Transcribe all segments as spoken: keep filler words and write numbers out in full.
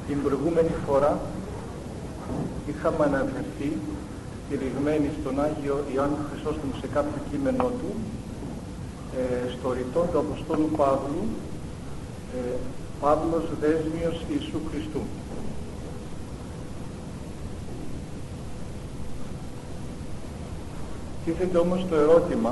Την προηγούμενη φορά είχαμε αναφερθεί στηριγμένοι στον Άγιο Ιωάννη Χρυσόστομο σε κάποιο κείμενό του ε, στο ρητό του Αποστόλου Παύλου, ε, Παύλος δέσμιος Ιησού Χριστού. Τίθεται όμως το ερώτημα,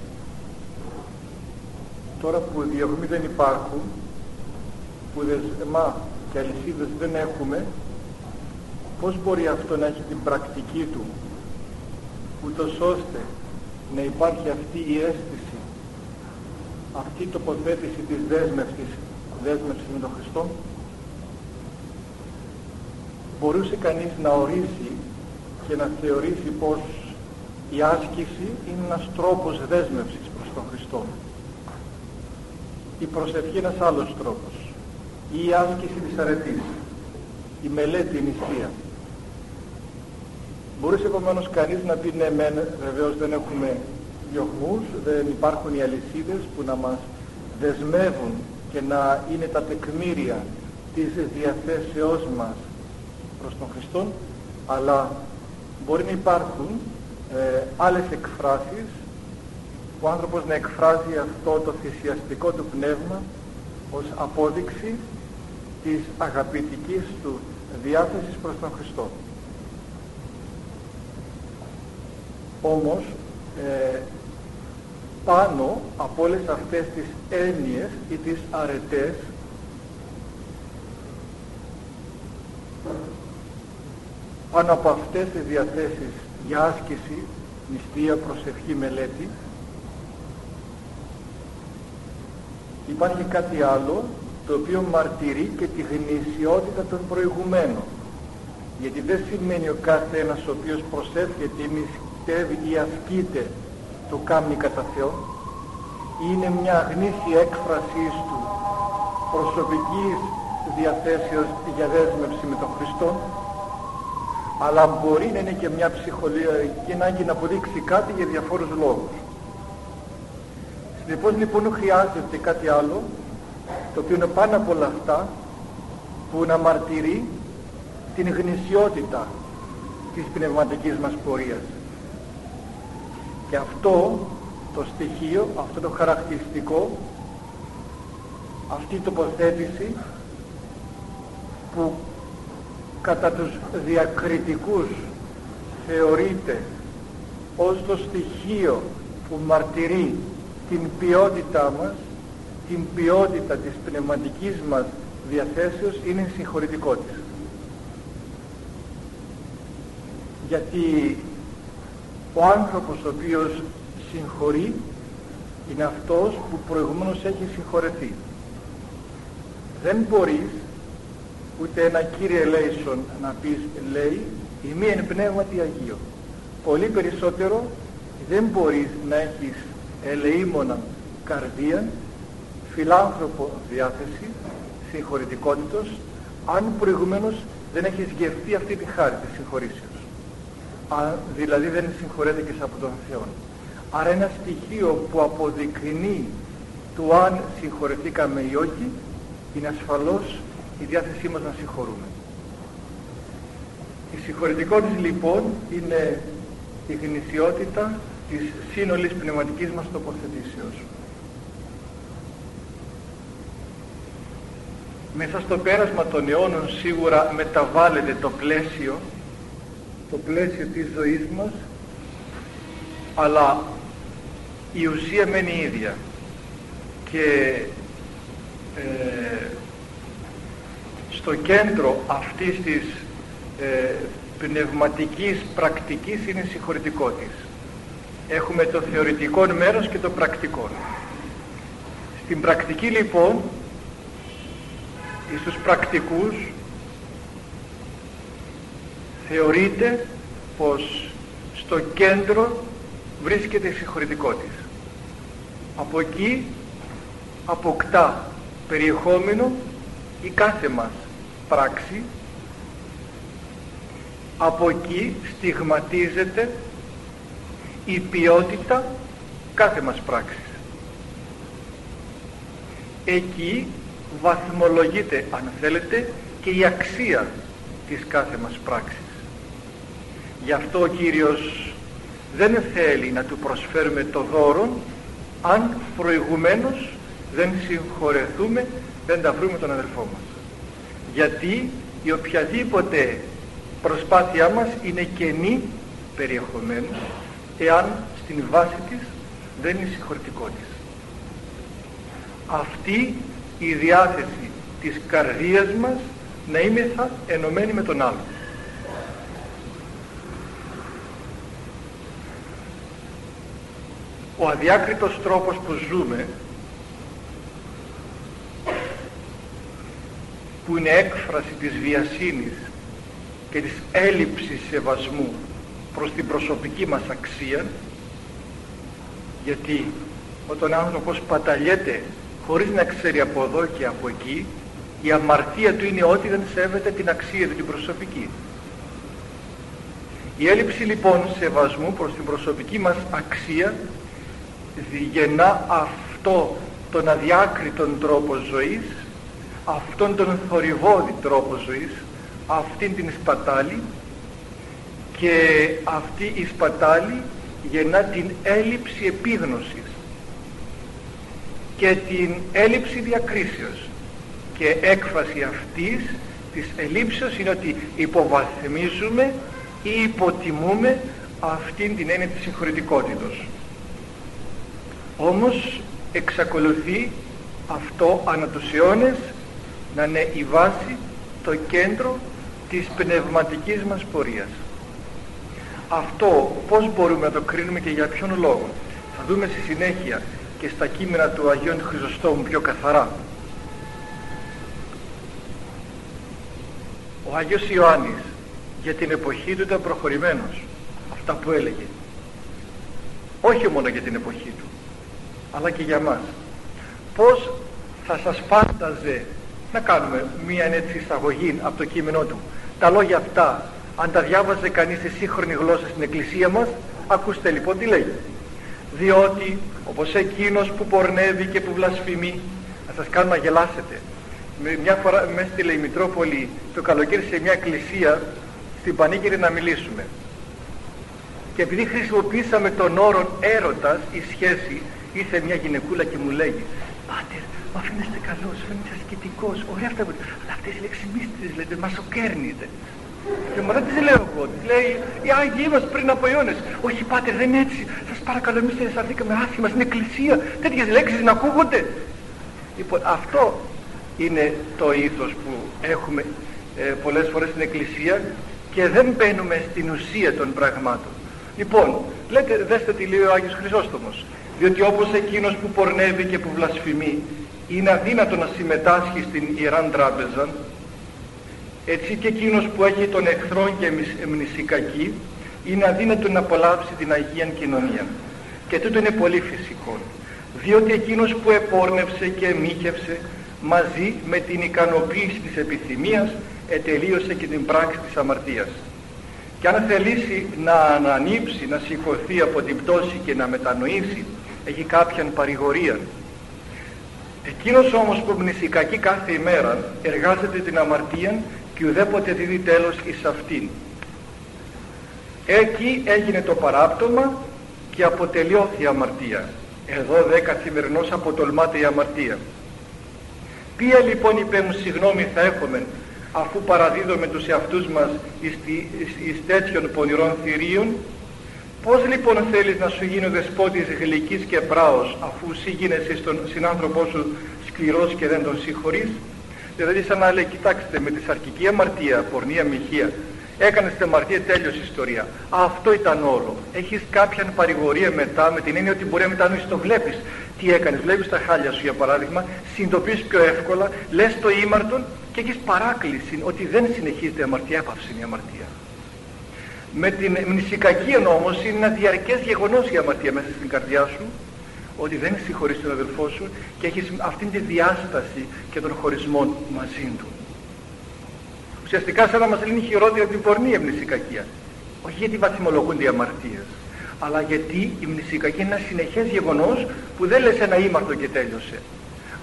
τώρα που διωγμοί δεν υπάρχουν, που δεσμά και αλυσίδες δεν έχουμε, πώς μπορεί αυτό να έχει την πρακτική του, ούτως ώστε να υπάρχει αυτή η αίσθηση, αυτή η τοποθέτηση της δέσμευσης, δέσμευσης με τον Χριστό. Μπορούσε κανείς να ορίσει και να θεωρήσει πως η άσκηση είναι ένας τρόπος δέσμευσης προς τον Χριστό. Η προσευχή ένας άλλος τρόπος. Ή η άσκηση της αρετής. Η μελέτη, η νηστεία. Μπορούσε επομένως κανείς να πει ναι, μεν, βεβαίως δεν έχουμε διωγμούς, δεν υπάρχουν οι αλυσίδες που να μας δεσμεύουν και να είναι τα τεκμήρια της διαθέσεώς μας προς τον Χριστό, αλλά μπορεί να υπάρχουν ε, άλλες εκφράσεις που ο άνθρωπος να εκφράζει αυτό το θυσιαστικό του πνεύμα ως απόδειξη της αγαπητικής του διάθεσης προς τον Χριστό. Όμως ε, πάνω από όλες αυτές τις έννοιες ή τις αρετές πάνω από αυτές τις διαθέσεις για άσκηση, νηστεία, προσευχή, μελέτη, υπάρχει κάτι άλλο το οποίο μαρτυρεί και τη γνησιότητα των προηγουμένων, γιατί δεν σημαίνει ο κάθε ένας ο οποίος προσεύχεται ή νηστεύει ή ασκείται το κάμνη κατά Θεό, είναι μια γνήσια έκφρασή του προσωπικής διαθέσεως για δέσμευση με τον Χριστό, αλλά μπορεί να είναι και μια ψυχολογική ανάγκη να αποδείξει κάτι για διαφόρους λόγους. Συνεπώς λοιπόν χρειάζεται κάτι άλλο, το οποίο είναι πάνω από όλα αυτά, που να μαρτυρεί την γνησιότητα της πνευματικής μας πορείας. Και αυτό το στοιχείο, αυτό το χαρακτηριστικό, αυτή η τοποθέτηση που κατά τους διακριτικούς θεωρείται ως το στοιχείο που μαρτυρεί την ποιότητά μας, την ποιότητα της πνευματικής μας διαθέσεως, είναι η συγχωρητικότητα. Γιατί ο άνθρωπος ο οποίος συγχωρεί είναι αυτός που προηγουμένως έχει συγχωρεθεί. Δεν μπορείς ούτε ένα Κύριε ελέησον να πεις λέει η μία εν πνεύματι Αγίο. Πολύ περισσότερο δεν μπορείς να έχεις ελεήμονα καρδία, φιλάνθρωπο διάθεση, συγχωρητικότητος, αν προηγουμένως δεν έχεις γευτεί αυτή τη χάρη της συγχωρήσεως. Αν δηλαδή δεν συγχωρέται και από τον Θεό. Άρα ένα στοιχείο που αποδεικνύει του αν συγχωρεθήκαμε ή όχι είναι ασφαλώς η διάθεσή μας να συγχωρούμε. Η συγχωρητικότητα λοιπόν είναι η γνησιότητα της σύνολης πνευματικής μας τοποθετήσεως. Μέσα στο πέρασμα των αιώνων σίγουρα μεταβάλλεται το πλαίσιο, το πλαίσιο της ζωής μας, αλλά η ουσία μένει η ίδια. Και ε, στο κέντρο αυτής της ε, πνευματικής πρακτικής είναι η συγχωρητικότητα. Έχουμε το θεωρητικό μέρος και το πρακτικό. Στην πρακτική λοιπόν, στους πρακτικούς θεωρείται πως στο κέντρο βρίσκεται η συγχωρητικότητα. Από εκεί αποκτά περιεχόμενο η κάθε μας πράξη, από εκεί στιγματίζεται η ποιότητα κάθε μας πράξης. Εκεί βαθμολογείται, αν θέλετε, και η αξία της κάθε μας πράξης. Γι' αυτό ο Κύριος δεν θέλει να του προσφέρουμε το δώρο αν προηγουμένως δεν συγχωρεθούμε, δεν τα βρούμε τον αδελφό μας. Γιατί η οποιαδήποτε προσπάθειά μας είναι κενή περιεχομένου εάν στην βάση της δεν είναι συγχωρητικότης. Αυτή η διάθεση της καρδίας μας να είμεθα ενωμένοι με τον άλλον. Ο αδιάκριτος τρόπος που ζούμε, που είναι έκφραση της βιασύνης και της έλλειψης σεβασμού προς την προσωπική μας αξία, γιατί όταν ο άνθρωπος παταλιέται χωρίς να ξέρει από εδώ και από εκεί, η αμαρτία του είναι ότι δεν σέβεται την αξία του, την προσωπική. Η έλλειψη λοιπόν σεβασμού προς την προσωπική μας αξία γεννά αυτό τον αδιάκριτον τρόπο ζωής, αυτόν τον θορυβώδη τρόπο ζωής, αυτήν την σπατάλη, και αυτή η σπατάλη γεννά την έλλειψη επίγνωσης και την έλλειψη διακρίσεως, και έκφραση αυτής της ελλείψεως είναι ότι υποβαθμίζουμε ή υποτιμούμε αυτήν την έννοια της συγχωρητικότητος. Όμως εξακολουθεί αυτό ανά τους αιώνες να είναι η βάση, το κέντρο της πνευματικής μας πορείας. Αυτό πώς μπορούμε να το κρίνουμε και για ποιον λόγο, θα δούμε στη συνέχεια και στα κείμενα του Αγίου Χρυσοστόμου πιο καθαρά. Ο Άγιος Ιωάννης για την εποχή του ήταν προχωρημένος, αυτά που έλεγε, όχι μόνο για την εποχή του αλλά και για μας. Πώς θα σας φάνταζε, να κάνουμε μία έτσι εισαγωγή από το κείμενό του, τα λόγια αυτά αν τα διάβαζε κανείς σε σύγχρονη γλώσσα στην εκκλησία μας? Ακούστε λοιπόν τι λέει. Διότι όπως εκείνος που πορνεύει και που βλασφημεί, να σας κάνω να γελάσετε. Μια φορά με έστειλε η Μητρόπολη το καλοκαίρι σε μια εκκλησία στην Πανήγυρη να μιλήσουμε, και επειδή χρησιμοποίησαμε τον όρο έρωτας ή σχέση, ήρθε μια γυναικούλα και μου λέει, «Πάτερ, μα φαίνεστε καλός, φαίνεστε ασκητικός, ωραία αυτά, αλλά αυτές οι λέξεις μη τις λέτε, μας οκέρνετε». Και μου δεν τις λέω εγώ, τις λέει οι Άγιοι μας πριν από αιώνες. «Όχι πάτερ, δεν είναι έτσι, σας παρακαλώ, εμείς δεν αισθανθήκαμε άσχημα στην εκκλησία, τέτοιες λέξεις να ακούγονται». Λοιπόν, αυτό είναι το ήθος που έχουμε ε, πολλές φορές στην εκκλησία και δεν μπαίνουμε στην ουσία των πραγμάτων. Λοιπόν, λέτε, δέστε τι λέει ο Άγιος Χρυσόστομος. Διότι όπως εκείνος που πορνεύει και που βλασφημεί είναι αδύνατο να συμμετάσχει στην Ιεράν Τράπεζα, έτσι και εκείνος που έχει τον εχθρόν και μνησικακή είναι αδύνατο να απολαύσει την Αγία Κοινωνία. Και τούτο είναι πολύ φυσικό, διότι εκείνος που επόρνευσε και μύχευσε μαζί με την ικανοποίηση της επιθυμίας ετελείωσε και την πράξη της αμαρτίας. Και αν θελήσει να ανανύψει, να σηκωθεί από την πτώση και να μετανοήσει, έχει κάποιαν παρηγορία. Εκείνος όμως που μνησικακεί κάθε ημέρα εργάζεται την αμαρτία και ουδέποτε δίδει τέλος εις αυτήν. Εκεί έγινε το παράπτωμα και αποτελειώθη η αμαρτία. Εδώ δε καθημερινώς αποτολμάται η αμαρτία. Ποια λοιπόν είπεν συγγνώμη θα έχουμε, αφού παραδίδουμε τους εαυτούς μας εις, εις τέτοιων πονηρών θηρίων? Πώς λοιπόν θέλεις να σου γίνει ο δεσπότης γλυκής και πράος, αφού εσύ γίνεσαι στον συνάνθρωπό σου σκληρός και δεν τον συγχωρείς? Δηλαδή σαν να λέει, κοιτάξτε, με τη σαρκική αμαρτία, πορνεία, μοιχεία, έκανες την αμαρτία, τέλειωσε η ιστορία. Αυτό ήταν όλο. Έχεις κάποια παρηγορία μετά, με την έννοια ότι μπορεί να μετανοήσεις, το βλέπεις. Τι έκανες, βλέπεις τα χάλια σου για παράδειγμα, συνειδητοποιείς πιο εύκολα, λες το ήμαρτον και έχεις παράκληση ότι δεν συνεχίζεται η αμαρτία, έπαυσε η αμαρτία. Με την μνησικακία όμως είναι ένα διαρκές γεγονός η αμαρτία μέσα στην καρδιά σου, ότι δεν συγχωρείς τον αδελφό σου και έχεις αυτήν τη διάσταση και τον χωρισμό μαζί του. Ουσιαστικά σαν να μας λύνει χειρότερα την πορνεία μνησικακία. Όχι γιατί βαθμολογούνται οι αμαρτίες, αλλά γιατί η μνησικακία είναι ένα συνεχές γεγονός που δεν λες ένα ήμαρτο και τέλειωσε.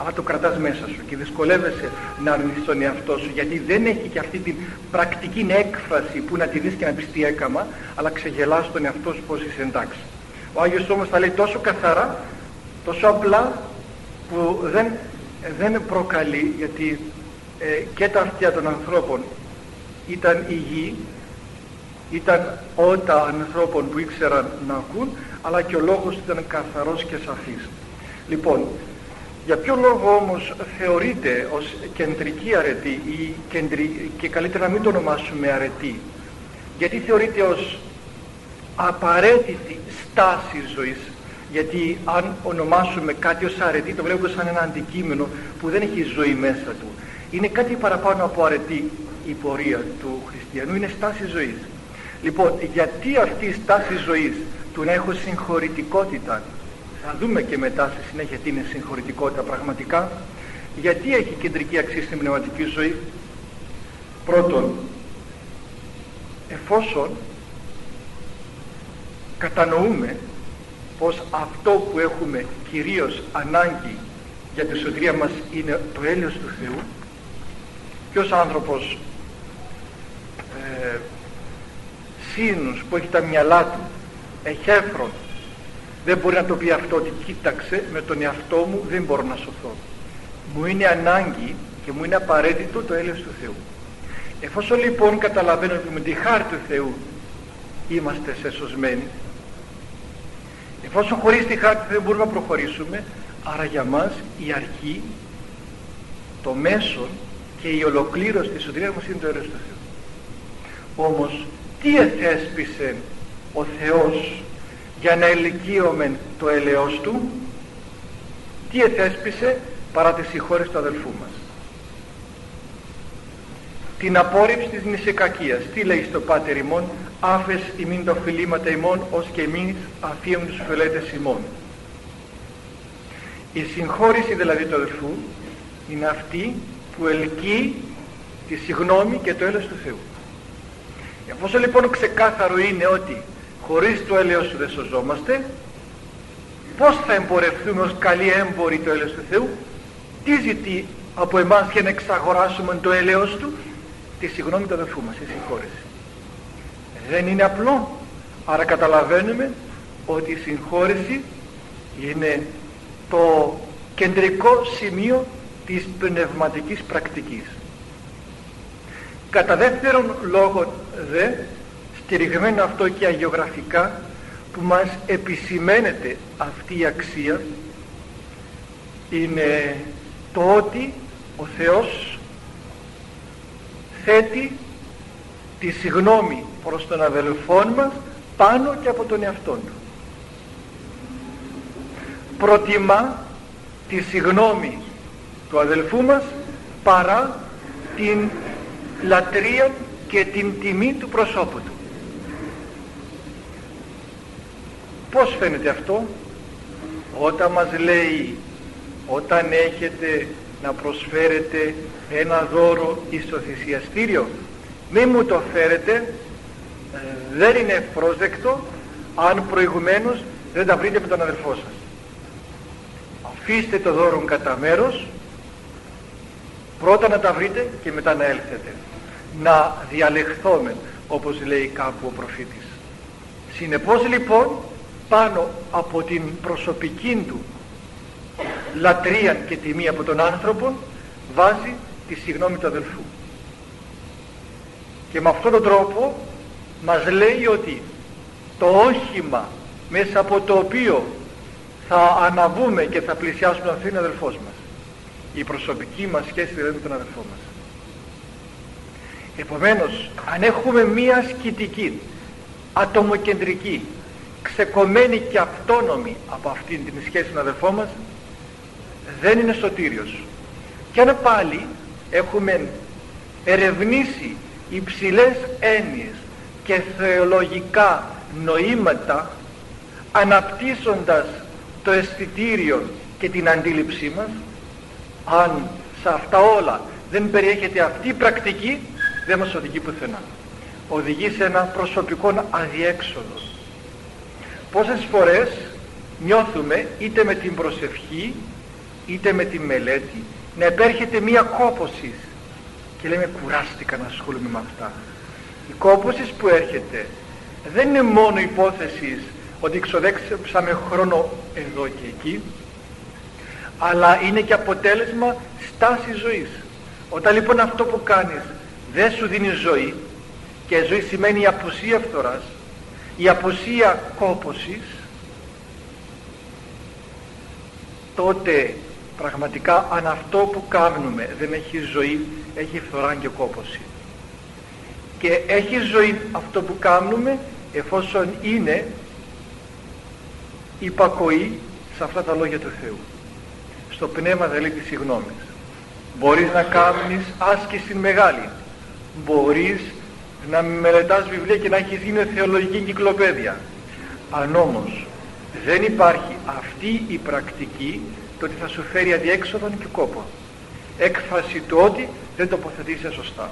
αλλά το κρατάς μέσα σου και δυσκολεύεσαι να αρνηθείς τον εαυτό σου, γιατί δεν έχει και αυτή την πρακτική έκφραση που να τη δεις και να πεις τι έκαμα, αλλά ξεγελάς τον εαυτό σου πως είσαι εντάξει. Ο Άγιος όμως τα λέει τόσο καθαρά, τόσο απλά, που δεν, δεν προκαλεί, γιατί ε, και τα αυτιά των ανθρώπων ήταν υγιή, ήταν ότα ανθρώπων που ήξεραν να ακούν, αλλά και ο λόγος ήταν καθαρός και σαφής. Λοιπόν, για ποιο λόγο όμως θεωρείται ως κεντρική αρετή ή κεντρι... και καλύτερα να μην το ονομάσουμε αρετή? Γιατί θεωρείται ως απαραίτητη στάση ζωής? Γιατί αν ονομάσουμε κάτι ως αρετή, το βλέπουμε σαν ένα αντικείμενο που δεν έχει ζωή μέσα του. Είναι κάτι παραπάνω από αρετή η πορεία του χριστιανού, είναι στάση ζωής. Λοιπόν, γιατί αυτή η στάση ζωής του να έχω συγχωρητικότητα, θα δούμε και μετά στη συνέχεια τι είναι συγχωρητικότητα πραγματικά, γιατί έχει κεντρική αξία στην πνευματική ζωή? Πρώτον, εφόσον κατανοούμε πως αυτό που έχουμε κυρίως ανάγκη για τη σωτηρία μας είναι το έλεος του Θεού, ποιος άνθρωπος ε, σύνους που έχει τα μυαλά του εχέφρον δεν μπορεί να το πει αυτό, ότι κοίταξε, με τον εαυτό μου δεν μπορώ να σωθώ, μου είναι ανάγκη και μου είναι απαραίτητο το έλεος του Θεού. Εφόσον λοιπόν καταλαβαίνω ότι με τη χάρη του Θεού είμαστε σεσωσμένοι, εφόσον χωρίς τη χάρη του Θεού μπορούμε να προχωρήσουμε, άρα για μας η αρχή, το μέσον και η ολοκλήρωση της σωτηρίας μας είναι το έλεος του Θεού. Όμως τι εθέσπισε ο Θεός για να ελικίωμεν το έλεος του? Τι εθέσπισε παρά τη συγχώρεση του αδελφού μας? Την απόρριψη της νησικακίας. Τι λέει στο Πάτερ ημών? Άφες ημίν τα οφειλήματα ημών, ως και εμείς αφίεμουν τους οφειλέτες ημών. Η συγχώρεση δηλαδή του αδελφού είναι αυτή που ελκύει τη συγνώμη και το έλεος του Θεού. Εφόσον λοιπόν ξεκάθαρο είναι ότι χωρίς το έλεος του δεν σωζόμαστε, πώς θα εμπορευτούμε ως καλοί έμποροι το έλεος του Θεού? Τι ζητεί από εμάς για να εξαγοράσουμε το έλεος του? Τη συγγνώμη του αδελφού μας, η συγχώρεση. Δεν είναι απλό. Άρα καταλαβαίνουμε ότι η συγχώρεση είναι το κεντρικό σημείο της πνευματικής πρακτικής. Κατά δεύτερον λόγο δε, στηριγμένο αυτό και αγιογραφικά, που μας επισημαίνεται αυτή η αξία, είναι το ότι ο Θεός θέτει τη συγνώμη προς τον αδελφόν μας πάνω και από τον εαυτόν του. Προτιμά τη συγνώμη του αδελφού μας παρά την λατρεία και την τιμή του προσώπου του. Πώς φαίνεται αυτό? Όταν μας λέει, όταν έχετε να προσφέρετε ένα δώρο εις το θυσιαστήριο, μη μου το φέρετε, ε, δεν είναι ευπρόσδεκτο αν προηγουμένως δεν τα βρείτε με τον αδελφό σας. Αφήστε το δώρο κατά μέρος, πρώτα να τα βρείτε και μετά να έλθετε. Να διαλεχθόμεν, όπως λέει κάπου ο προφήτης. Συνεπώς λοιπόν, πάνω από την προσωπική του λατρεία και τιμή από τον άνθρωπο, βάζει τη συγνώμη του αδελφού. Και με αυτόν τον τρόπο μας λέει ότι το όχημα μέσα από το οποίο θα αναβούμε και θα πλησιάσουμε τον Θεό είναι ο αδελφός μας. Η προσωπική μας σχέση δηλαδή με τον αδελφό μας. Επομένως, αν έχουμε μία σκητική, ατομοκεντρική, ξεκομμένη και αυτόνομη από αυτήν την σχέση με τον αδελφό μας, δεν είναι σωτήριος. Και αν πάλι έχουμε ερευνήσει υψηλές έννοιες και θεολογικά νοήματα, αναπτύσσοντας το αισθητήριο και την αντίληψή μας, αν σε αυτά όλα δεν περιέχεται αυτή η πρακτική, δεν μας οδηγεί πουθενά. Οδηγεί σε ένα προσωπικό αδιέξοδο. Πόσες φορές νιώθουμε είτε με την προσευχή είτε με τη μελέτη, να επέρχεται μία κόπωση και λέμε κουράστηκα να ασχολούμαι με αυτά. Η κόπωση που έρχεται δεν είναι μόνο υπόθεση ότι ξοδέψαμε χρόνο εδώ και εκεί, αλλά είναι και αποτέλεσμα στάσης ζωής. Όταν λοιπόν αυτό που κάνεις δεν σου δίνει ζωή, και ζωή σημαίνει η απουσία φθοράς, η απουσία κόπωσης, τότε πραγματικά αν αυτό που κάνουμε δεν έχει ζωή, έχει φθορά και κόπωση. Και έχει ζωή αυτό που κάνουμε εφόσον είναι υπακοή σε αυτά τα λόγια του Θεού, στο πνεύμα δηλαδή της συγγνώμης. Μπορείς να κάνεις άσκηση μεγάλη, μπορείς να μελετάς βιβλία και να έχεις γίνει θεολογική κυκλοπαίδεια. Αν όμως δεν υπάρχει αυτή η πρακτική, τότε θα σου φέρει αδιέξοδον και κόπο, έκφραση του ότι δεν τοποθετείσαι σωστά.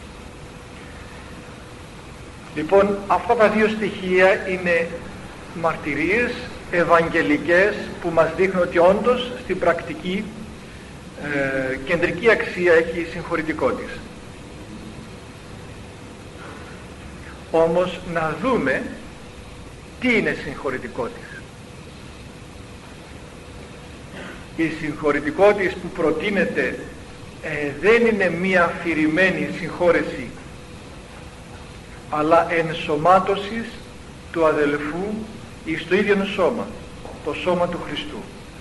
Λοιπόν, αυτά τα δύο στοιχεία είναι μαρτυρίες ευαγγελικές που μας δείχνουν ότι όντως στην πρακτική ε, κεντρική αξία έχει η συγχωρητικότης. Όμως να δούμε τι είναι συγχωρητικότης. Η συγχωρητικότης που προτείνεται ε, δεν είναι μία αφηρημένη συγχώρεση, αλλά ενσωμάτωσης του αδελφού εις το ίδιο σώμα, το σώμα του Χριστού.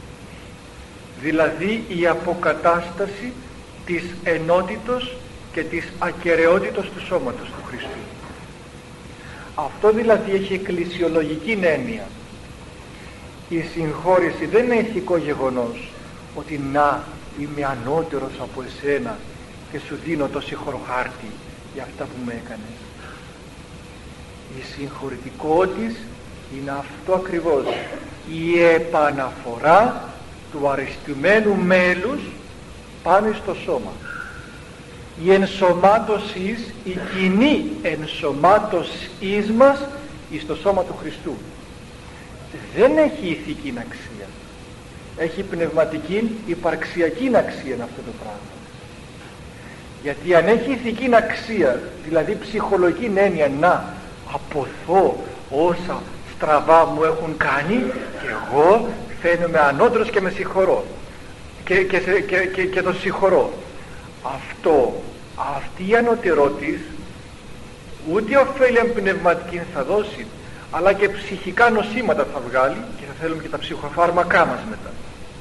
Δηλαδή η αποκατάσταση της ενότητος και της ακεραιότητος του σώματος του Χριστού. Αυτό δηλαδή έχει εκκλησιολογική έννοια. Η συγχώρεση δεν είναι ηθικό γεγονός ότι να είμαι ανώτερος από εσένα και σου δίνω το συγχωροχάρτη για αυτά που με έκανες. Η συγχωρητικότης είναι αυτό ακριβώς, η επαναφορά του αρεστημένου μέλους πάνω στο σώμα, η ενσωμάτωση, η κοινή ενσωμάτωσή μας εις το σώμα του Χριστού. Δεν έχει ηθική αξία, έχει πνευματική υπαρξιακή αξία αυτό το πράγμα. Γιατί αν έχει ηθική αξία, δηλαδή ψυχολογική έννοια, να αποθώ όσα στραβά μου έχουν κάνει και εγώ φαίνομαι ανώτερος και με συγχωρώ και, και, και, και, και το συγχωρώ, αυτό, αυτή η ανωτερότης ούτε ωφέλεια πνευματική θα δώσει, αλλά και ψυχικά νοσήματα θα βγάλει και θα θέλουμε και τα ψυχοφάρμακά μας μετά.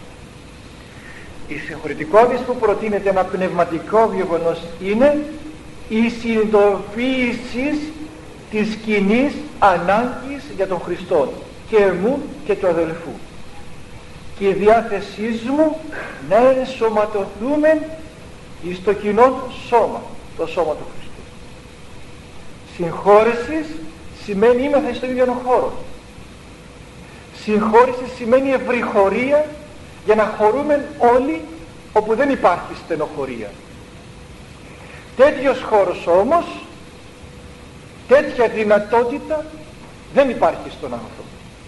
Η συγχωρητικότης που προτείνεται ένα πνευματικό γεγονός είναι η συνειδητοποίηση της κοινής ανάγκης για τον Χριστό και μου και του αδελφού και η διάθεσή μου να ενσωματωθούμε εις το κοινό σώμα, το σώμα του Χριστού. Συγχώρεση σημαίνει είμεθα στον ίδιο χώρο. Συγχώρεση σημαίνει ευρυχωρία, για να χωρούμε όλοι όπου δεν υπάρχει στενοχωρία. Τέτοιος χώρος όμως, τέτοια δυνατότητα δεν υπάρχει στον άνθρωπο.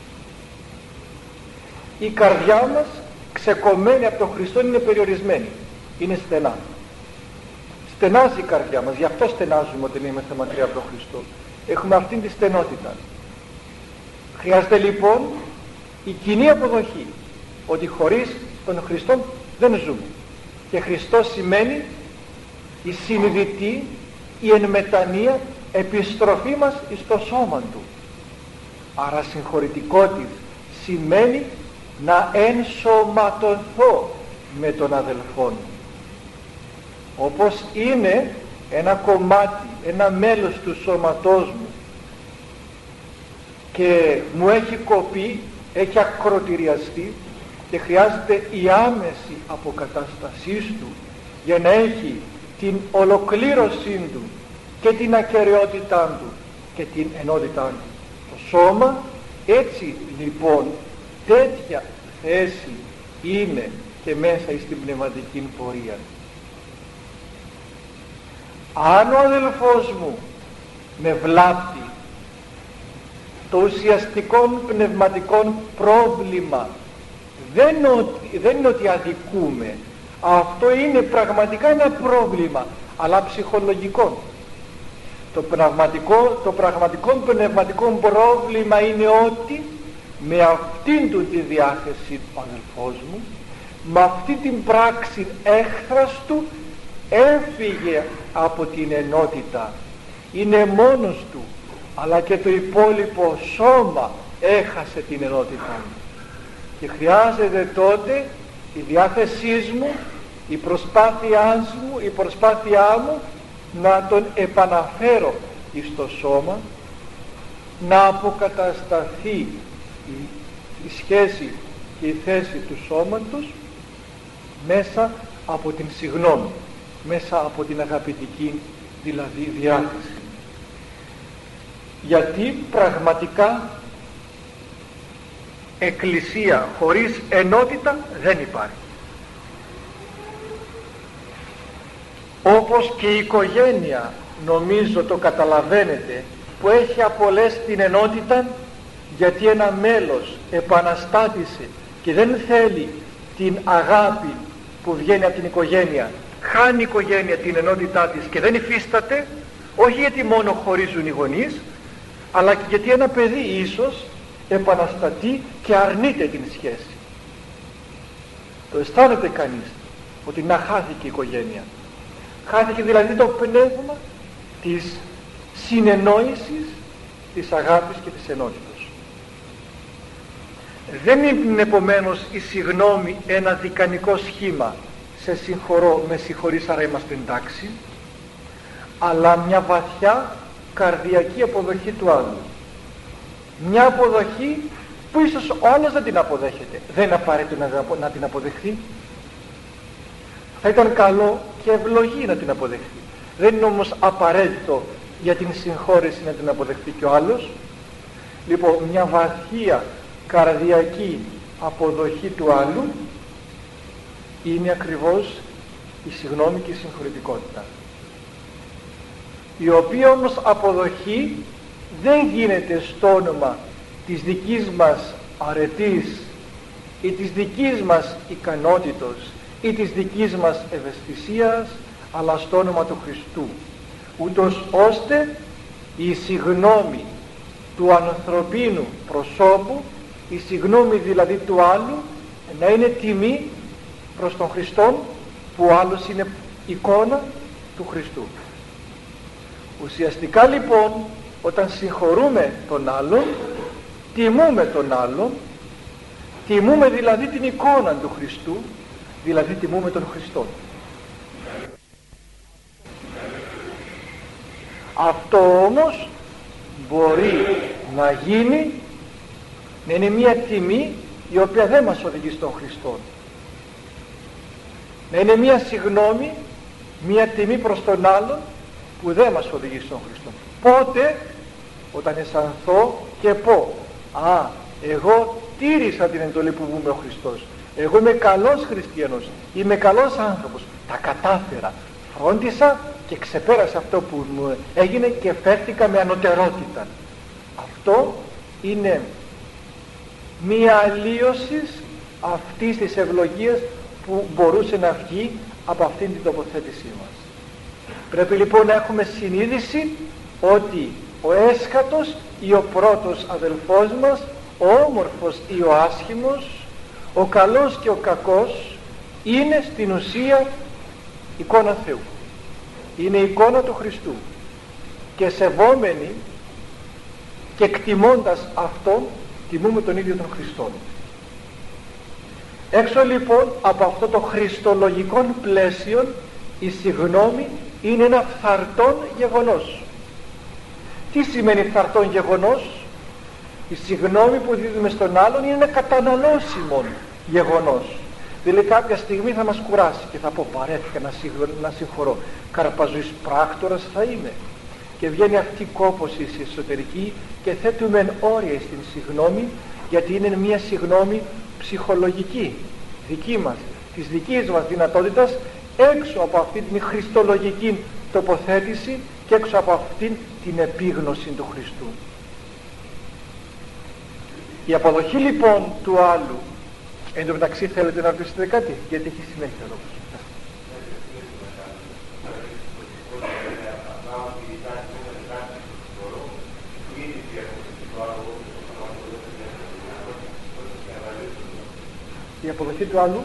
Η καρδιά μας ξεκομμένη από τον Χριστό είναι περιορισμένη, είναι στενά. Στενάζει η καρδιά μας, γι' αυτό στενάζουμε όταν είμαστε μακριά από τον Χριστό. Έχουμε αυτήν τη στενότητα. Χρειάζεται λοιπόν η κοινή αποδοχή ότι χωρίς τον Χριστό δεν ζούμε. Και Χριστός σημαίνει η συνειδητή, η εν μετανία επιστροφή μας εις το σώμα Του. Άρα συγχωρητικότης σημαίνει να ενσωματωθώ με τον αδελφό μου. Όπως είναι ένα κομμάτι, ένα μέλος του σώματός μου και μου έχει κοπεί, έχει ακροτηριαστεί και χρειάζεται η άμεση αποκατάστασή του για να έχει την ολοκλήρωσή του και την ακεραιότητά του και την ενότητά του. Το σώμα έτσι λοιπόν τέτοια θέση είναι και μέσα στην πνευματική πορεία. Αν ο αδελφός μου με βλάπτει, το ουσιαστικό πνευματικό πρόβλημα Δεν, δεν είναι ότι αδικούμε. Αυτό είναι πραγματικά ένα πρόβλημα, αλλά ψυχολογικό. Το πραγματικό, το πραγματικό πνευματικό πρόβλημα είναι ότι με αυτήν του τη διάθεση ο αδελφός μου, με αυτή την πράξη έχθρας του, έφυγε από την ενότητα. Είναι μόνος του, αλλά και το υπόλοιπο σώμα έχασε την ενότητα. Και χρειάζεται τότε η διάθεσή μου, η προσπάθειά μου, η προσπάθειά μου να τον επαναφέρω στο σώμα, να αποκατασταθεί η, η σχέση και η θέση του σώματος μέσα από την συγνώμη, μέσα από την αγαπητική δηλαδή διάθεση. Γιατί πραγματικά εκκλησία χωρίς ενότητα δεν υπάρχει. Όπως και η οικογένεια, νομίζω το καταλαβαίνετε, που έχει απολέσει την ενότητα γιατί ένα μέλος επαναστάτησε και δεν θέλει την αγάπη που βγαίνει από την οικογένεια, χάνει η οικογένεια την ενότητά της και δεν υφίσταται, όχι γιατί μόνο χωρίζουν οι γονείς, αλλά και γιατί ένα παιδί ίσως επαναστατεί και αρνείται την σχέση. Το αισθάνεται κανείς ότι να χάθηκε η οικογένεια. Χάθηκε δηλαδή το πνεύμα της συνεννόησης, της αγάπης και της ενότητας. Δεν είναι επομένως η συγνώμη ένα δικανικό σχήμα, σε συγχωρώ, με συγχωρείς, άρα είμαστε εντάξει, αλλά μια βαθιά καρδιακή αποδοχή του άλλου. Μια αποδοχή που ίσως ο άλλος δεν την αποδέχεται. Δεν είναι απαραίτητο να την αποδεχθεί. Θα ήταν καλό και ευλογή να την αποδεχθεί. Δεν είναι όμως απαραίτητο για την συγχώρεση να την αποδεχθεί και ο άλλος. Λοιπόν, μια βαθιά καρδιακή αποδοχή του άλλου είναι ακριβώς η συγνώμη και η συγχωρητικότητα, η οποία όμως αποδοχή δεν γίνεται στο όνομα της δικής μας αρετής ή της δικής μας ικανότητος ή της δικής μας ευαισθησίας, αλλά στο όνομα του Χριστού, ούτως ώστε η συγνώμη του ανθρωπίνου προσώπου, η συγνώμη δηλαδή του άλλου, να είναι τιμή προς τον Χριστό, που ο άλλος είναι εικόνα του Χριστού. Ουσιαστικά λοιπόν, όταν συγχωρούμε τον άλλον, τιμούμε τον άλλον, τιμούμε δηλαδή την εικόνα του Χριστού, δηλαδή τιμούμε τον Χριστό. Αυτό όμως μπορεί να γίνει, να είναι μια τιμή η οποία δεν μας οδηγεί στον Χριστό. Να είναι μια συγνώμη, μια τιμή προς τον άλλον που δεν μας οδηγεί στον Χριστό. Πότε? Όταν αισθανθώ και πω, α, εγώ τήρησα την εντολή που μου είπε ο Χριστός, εγώ είμαι καλός χριστιανός, είμαι καλός άνθρωπος, τα κατάφερα, φρόντισα και ξεπέρασα αυτό που μου έγινε και φέρθηκα με ανωτερότητα. Αυτό είναι μία αλλίωση αυτής της ευλογίας που μπορούσε να βγει από αυτήν την τοποθέτησή μας. Πρέπει λοιπόν να έχουμε συνείδηση ότι ο έσχατος ή ο πρώτος αδελφός μας, ο όμορφος ή ο άσχημος, ο καλός και ο κακός, είναι στην ουσία εικόνα Θεού. Είναι η εικόνα του Χριστού. Και σεβόμενοι και εκτιμώντας αυτόν, τιμούμε τον ίδιο τον Χριστό. Έξω λοιπόν από αυτό το χριστολογικό πλαίσιο, η συγνώμη είναι ένα φθαρτόν γεγονός. Τι σημαίνει φθαρτόν γεγονός? Η συγνώμη που δίδουμε στον άλλον είναι ένα καταναλώσιμο γεγονός. Δηλαδή κάποια στιγμή θα μας κουράσει και θα πω παρέθηκα να, συγχω... να συγχωρώ, καρπαζοής πράκτορας θα είμαι, και βγαίνει αυτή η κόπωση εσωτερική και θέτουμε όρια στην συγνώμη, γιατί είναι μια συγνώμη ψυχολογική δική μας, της δικής μας δυνατότητας, έξω από αυτή την χριστολογική τοποθέτηση και έξω από αυτή την επίγνωση του Χριστού. Η αποδοχή λοιπόν του άλλου Εν τω μεταξύ θέλετε να ρωτήσετε κάτι, γιατί έχει συνέχεια λόγος. Η αποδοχή του άλλου.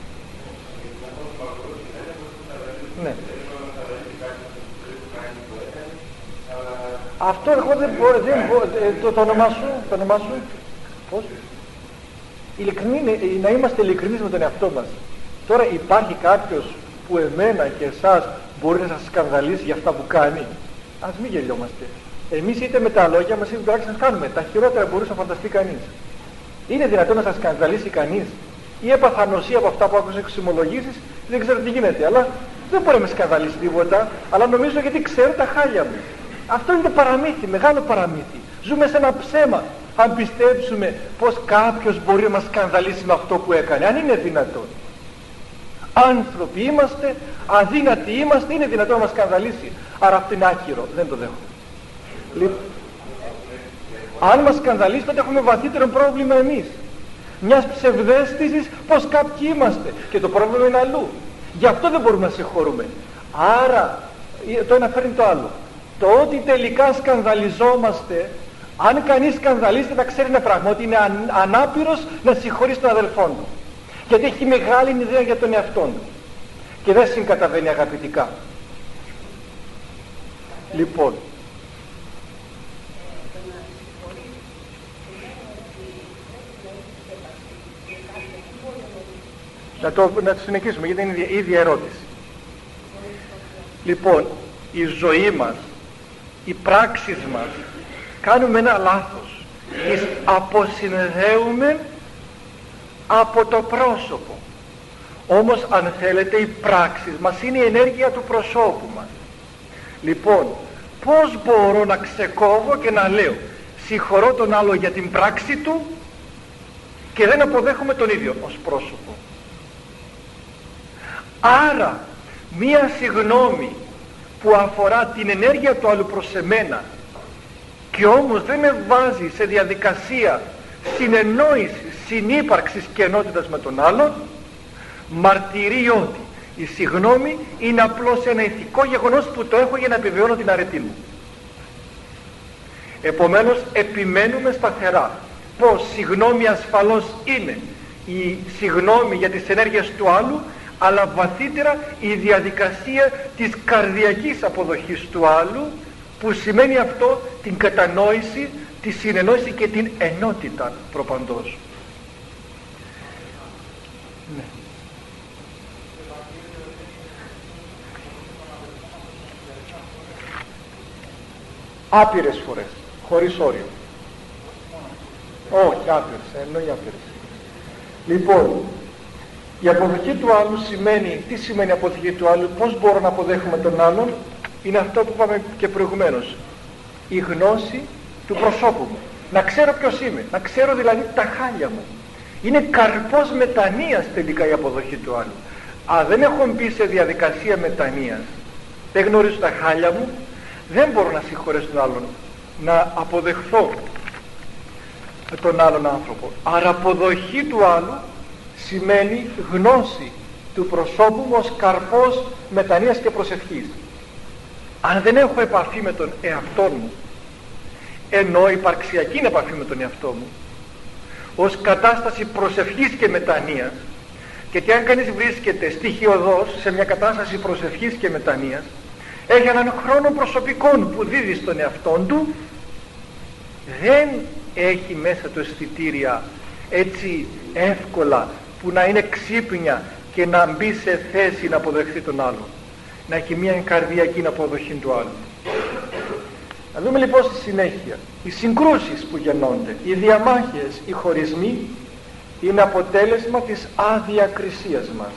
Ναι. Αυτό εγώ δεν μπορώ, δεν μπορώ ε, το, το όνομά σου, το όνομά σου, πώς. Ειλικρινή, να είμαστε ειλικρινείς με τον εαυτό μας. Τώρα υπάρχει κάποιος που εμένα και εσάς μπορεί να σας σκανδαλίσει για αυτά που κάνει. Ας μην γελιόμαστε. Εμείς είτε με τα λόγια μας είτε με το άξιο να κάνουμε. Τα χειρότερα μπορούσε να φανταστεί κανείς. Είναι δυνατόν να σας σκανδαλίσει κανείς? Ή έπαθα νοσία από αυτά που άκουσα εξομολογήσεις, δεν ξέρω τι γίνεται. Αλλά δεν μπορεί να με σκανδαλίσει τίποτα. Αλλά νομίζω γιατί ξέρω τα χάλια μου. Αυτό είναι παραμύθι, μεγάλο παραμύθι. Ζούμε σε ένα ψέμα. Αν πιστέψουμε πως κάποιος μπορεί να μας σκανδαλίσει με αυτό που έκανε, αν είναι δυνατόν. Άνθρωποι είμαστε, αδύνατοι είμαστε, είναι δυνατόν να μας σκανδαλίσει. Άρα αυτό είναι άκυρο, δεν το δέχομαι. Λοιπόν, αν μας σκανδαλίσει, τότε έχουμε βαθύτερο πρόβλημα εμείς. Μιας ψευδαίσθησης πως κάποιοι είμαστε. Και το πρόβλημα είναι αλλού. Γι' αυτό δεν μπορούμε να συγχωρούμε. Άρα, το ένα φέρνει το άλλο. Το ότι τελικά σκανδαλιζόμαστε, αν κανείς σκανδαλίζεται, να ξέρει ένα πράγμα, ότι είναι αν, ανάπηρος να συγχωρήσει τον αδελφόν του. Γιατί έχει μεγάλη ιδέα για τον εαυτόν του. Και δεν συγκαταβαίνει αγαπητικά. Λοιπόν, να το, να το συνεχίσουμε, γιατί είναι η ίδια ερώτηση. Λοιπόν, η ζωή μας, οι πράξεις μας, κάνουμε ένα λάθος. Τις αποσυνδέουμε από το πρόσωπο. Όμως αν θέλετε, οι πράξεις μας είναι η ενέργεια του προσώπου μας. Λοιπόν, πώς μπορώ να ξεκόβω και να λέω συγχωρώ τον άλλο για την πράξη του και δεν αποδέχομαι τον ίδιο ως πρόσωπο? Άρα μία συγγνώμη που αφορά την ενέργεια του άλλου προς εμένα και όμως δεν με βάζει σε διαδικασία συνεννόησης, συνύπαρξης και ενότητας με τον άλλον, μαρτυρεί ότι η συγγνώμη είναι απλώς ένα ηθικό γεγονός που το έχω για να επιβεβαιώνω την αρετή μου. Επομένως επιμένουμε σταθερά πως συγγνώμη ασφαλώς είναι η συγγνώμη για τις ενέργειες του άλλου, αλλά βαθύτερα η διαδικασία της καρδιακής αποδοχής του άλλου, που σημαίνει αυτό την κατανόηση, τη συνεννόηση και την ενότητα προπαντός. Ναι. Άπειρες φορές, χωρίς όριο. Όχι, άπειρες, εννοεί άπειρες. Λοιπόν, η αποδοχή του άλλου σημαίνει, τι σημαίνει αποδοχή του άλλου, πώς μπορώ να αποδέχομαι τον άλλον? Είναι αυτό που είπαμε και προηγουμένως. Η γνώση του προσώπου μου. Να ξέρω ποιος είμαι, να ξέρω δηλαδή τα χάλια μου. Είναι καρπός μετανοίας τελικά η αποδοχή του άλλου. Αν δεν έχω μπει σε διαδικασία μετανοίας, δεν γνωρίζω τα χάλια μου, δεν μπορώ να συγχωρέσω τον άλλον, να αποδεχθώ τον άλλον άνθρωπο. Άρα αποδοχή του άλλου σημαίνει γνώση του προσώπου μου ως καρπός μετανοίας και προσευχής. Αν δεν έχω επαφή με τον εαυτό μου, ενώ υπαρξιακή είναι επαφή με τον εαυτό μου, ως κατάσταση προσευχής και μετανοίας, γιατί αν κανείς βρίσκεται στοιχειοδός σε μια κατάσταση προσευχής και μετανοίας, έχει έναν χρόνο προσωπικών που δίδει στον εαυτόν του, δεν έχει μέσα του αισθητήρια έτσι εύκολα που να είναι ξύπνια και να μπει σε θέση να αποδεχθεί τον άλλον, να έχει μια καρδιακή αποδοχή του άλλου. Να δούμε λοιπόν στη συνέχεια. Οι συγκρούσεις που γεννώνται, οι διαμάχες, οι χωρισμοί είναι αποτέλεσμα της αδιακρισίας μας.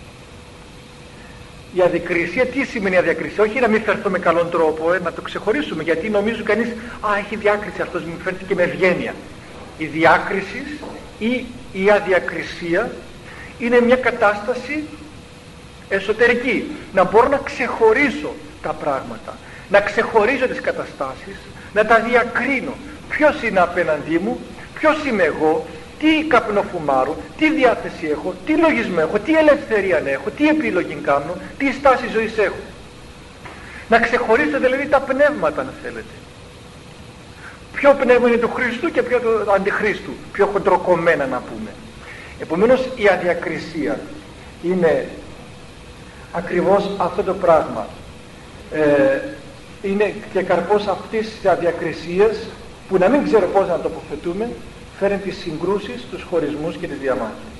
Η αδικρισία, τι σημαίνει αδιακρισία? Όχι να μην φερθώ με καλόν τρόπο, ε, να το ξεχωρίσουμε, γιατί νομίζω κανείς, α, έχει διάκριση, αυτός μου φέρθηκε και με ευγένεια. Η διάκριση ή η αδιακρισία είναι μια κατάσταση εσωτερική. Να μπορώ να ξεχωρίσω τα πράγματα, να ξεχωρίζω τις καταστάσεις, να τα διακρίνω. Ποιος είναι απέναντί μου, ποιος είμαι εγώ, τι καπνοφουμάρω, τι διάθεση έχω, τι λογισμό έχω, τι ελευθερία έχω, τι επιλογή κάνω, τι στάση ζωής έχω. Να ξεχωρίσετε δηλαδή τα πνεύματα, αν θέλετε. Ποιο πνεύμα είναι του Χριστού και ποιο του Αντιχρίστου, πιο χοντροκομμένα να πούμε. Επομένως η αδιακρισία είναι ακριβώς αυτό το πράγμα. Ε, είναι και καρπός αυτής της αδιακρισίας που, να μην ξέρω πώς να τοποθετούμε, φέρνει τις συγκρούσεις, τους χωρισμούς και τις διαμάχες.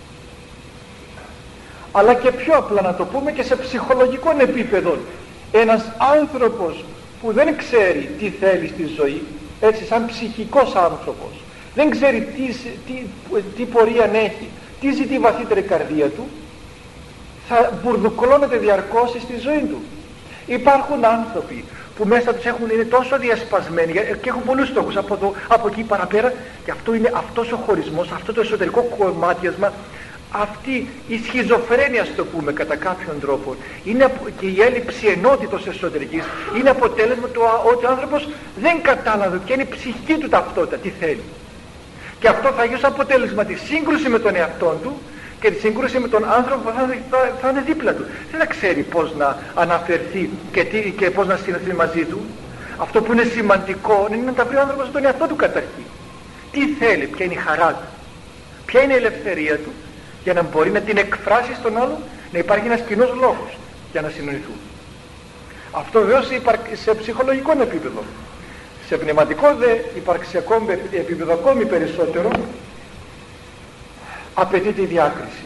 Αλλά και πιο απλά να το πούμε και σε ψυχολογικό επίπεδο, ένας άνθρωπος που δεν ξέρει τι θέλει στη ζωή, έτσι σαν ψυχικός άνθρωπος, δεν ξέρει τι, τι, τι πορεία έχει, τι ζητεί η βαθύτερη καρδία του, θα μπουρδουκλώνεται διαρκώς στη ζωή του. Υπάρχουν άνθρωποι που μέσα τους έχουν, είναι τόσο διασπασμένοι και έχουν πολλούς στόχους από, εδώ, από εκεί παραπέρα, και αυτό είναι αυτός ο χωρισμός, αυτό το εσωτερικό κομμάτιασμα, αυτή η σχιζοφρένεια, στο πούμε κατά κάποιον τρόπο, είναι, και η έλλειψη ενότητος εσωτερικής, είναι αποτέλεσμα του ότι ο άνθρωπος δεν κατάλαβε ποια είναι η ψυχική του ταυτότητα, τι θέλει. Και αυτό θα γίνει αποτέλεσμα τη σύγκρουση με τον εαυτό του και τη σύγκρουση με τον άνθρωπο που θα, θα, θα είναι δίπλα του. Δεν θα ξέρει πώς να αναφερθεί και, τι, και πώς να συνεχθεί μαζί του. Αυτό που είναι σημαντικό είναι να τα βρει ο άνθρωπος τον εαυτό του καταρχήν. Τι θέλει, ποια είναι η χαρά του, ποια είναι η ελευθερία του, για να μπορεί να την εκφράσει στον άλλο, να υπάρχει ένας κοινός λόγος για να συνοηθούν. Αυτό βεβαίως σε ψυχολογικό επίπεδο. Σε πνευματικό δε υπαρξιακό επίπεδο ακόμη περισσότερο απαιτείται η διάκριση.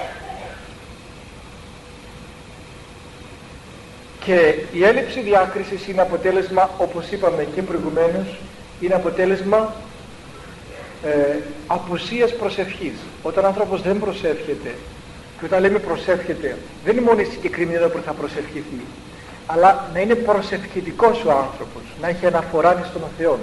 Και η έλλειψη διάκρισης είναι αποτέλεσμα, όπως είπαμε και προηγουμένως, είναι αποτέλεσμα ε, απουσίας προσευχής. Όταν ο άνθρωπος δεν προσεύχεται, και όταν λέμε προσεύχεται, δεν είναι μόνο η συγκεκριμένη εδώ που θα προσευχηθεί, αλλά να είναι προσευχητικός ο άνθρωπος, να έχει αναφορά στον Θεό.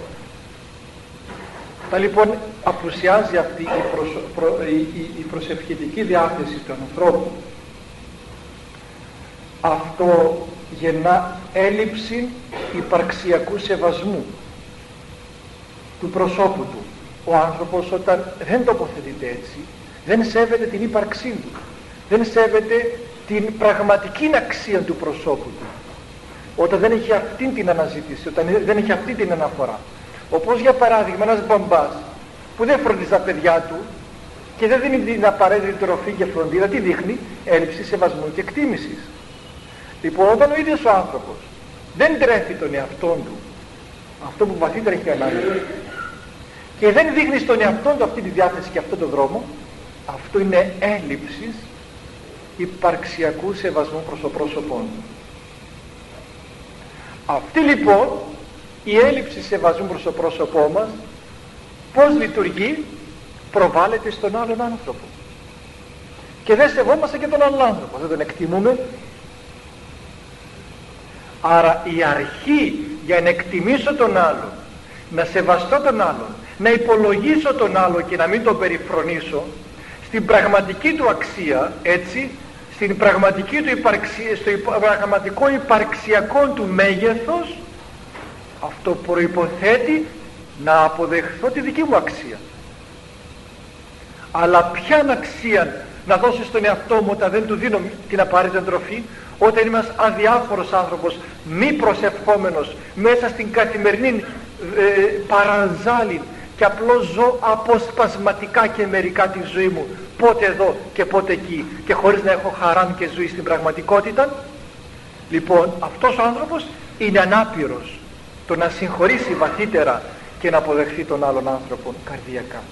Τα λοιπόν απουσιάζει αυτή η, προσω... προ... η... η... η προσευχητική διάθεση του ανθρώπου. Αυτό γεννά έλλειψη υπαρξιακού σεβασμού του προσώπου του. Ο άνθρωπος όταν δεν τοποθετείται έτσι, δεν σέβεται την ύπαρξή του, δεν σέβεται την πραγματική αξία του προσώπου του. Όταν δεν έχει αυτή την αναζήτηση, όταν δεν έχει αυτή την αναφορά. Όπως για παράδειγμα ένας μπαμπάς που δεν φροντίζει τα παιδιά του και δεν δίνει την απαραίτητη τροφή και φροντίδα, τι δείχνει? Έλλειψη σεβασμού και εκτίμησης. Λοιπόν, όταν ο ίδιος ο άνθρωπος δεν τρέφει τον εαυτό του, αυτό που βαθύτερα έχει ανάγκη, και δεν δείχνει στον εαυτό του αυτή τη διάθεση και αυτόν τον δρόμο, αυτό είναι έλλειψη υπαρξιακού σεβασμού προς το πρόσωπό του. Αυτή λοιπόν η έλλειψη σεβασμού προς το πρόσωπό μας πώς λειτουργεί? Προβάλλεται στον άλλον άνθρωπο και δεν σεβόμαστε και τον άλλον άνθρωπο, δεν τον εκτιμούμε. Άρα η αρχή για να εκτιμήσω τον άλλον, να σεβαστώ τον άλλον, να υπολογίσω τον άλλο και να μην τον περιφρονήσω στην πραγματική του αξία, έτσι, στην πραγματική του υπαρξία, στο πραγματικό υπαρξιακό του μέγεθος, αυτό προϋποθέτει να αποδεχθώ τη δική μου αξία. Αλλά ποια αξία να δώσω στον εαυτό μου όταν δεν του δίνω την απαραίτητη τροφή, όταν είμαι ένας αδιάφορος άνθρωπος, μη προσευχόμενος, μέσα στην καθημερινή ε, παραζάλη και απλώς ζω αποσπασματικά και μερικά τη ζωή μου, πότε εδώ και πότε εκεί, και χωρίς να έχω χαρά και ζωή στην πραγματικότητα. Λοιπόν, αυτός ο άνθρωπος είναι ανάπηρος το να συγχωρήσει βαθύτερα και να αποδεχθεί τον άλλον άνθρωπο καρδιακά.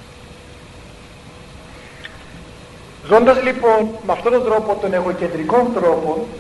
Ζώντας λοιπόν με αυτόν τον τρόπο, τον εγωκεντρικό τρόπο,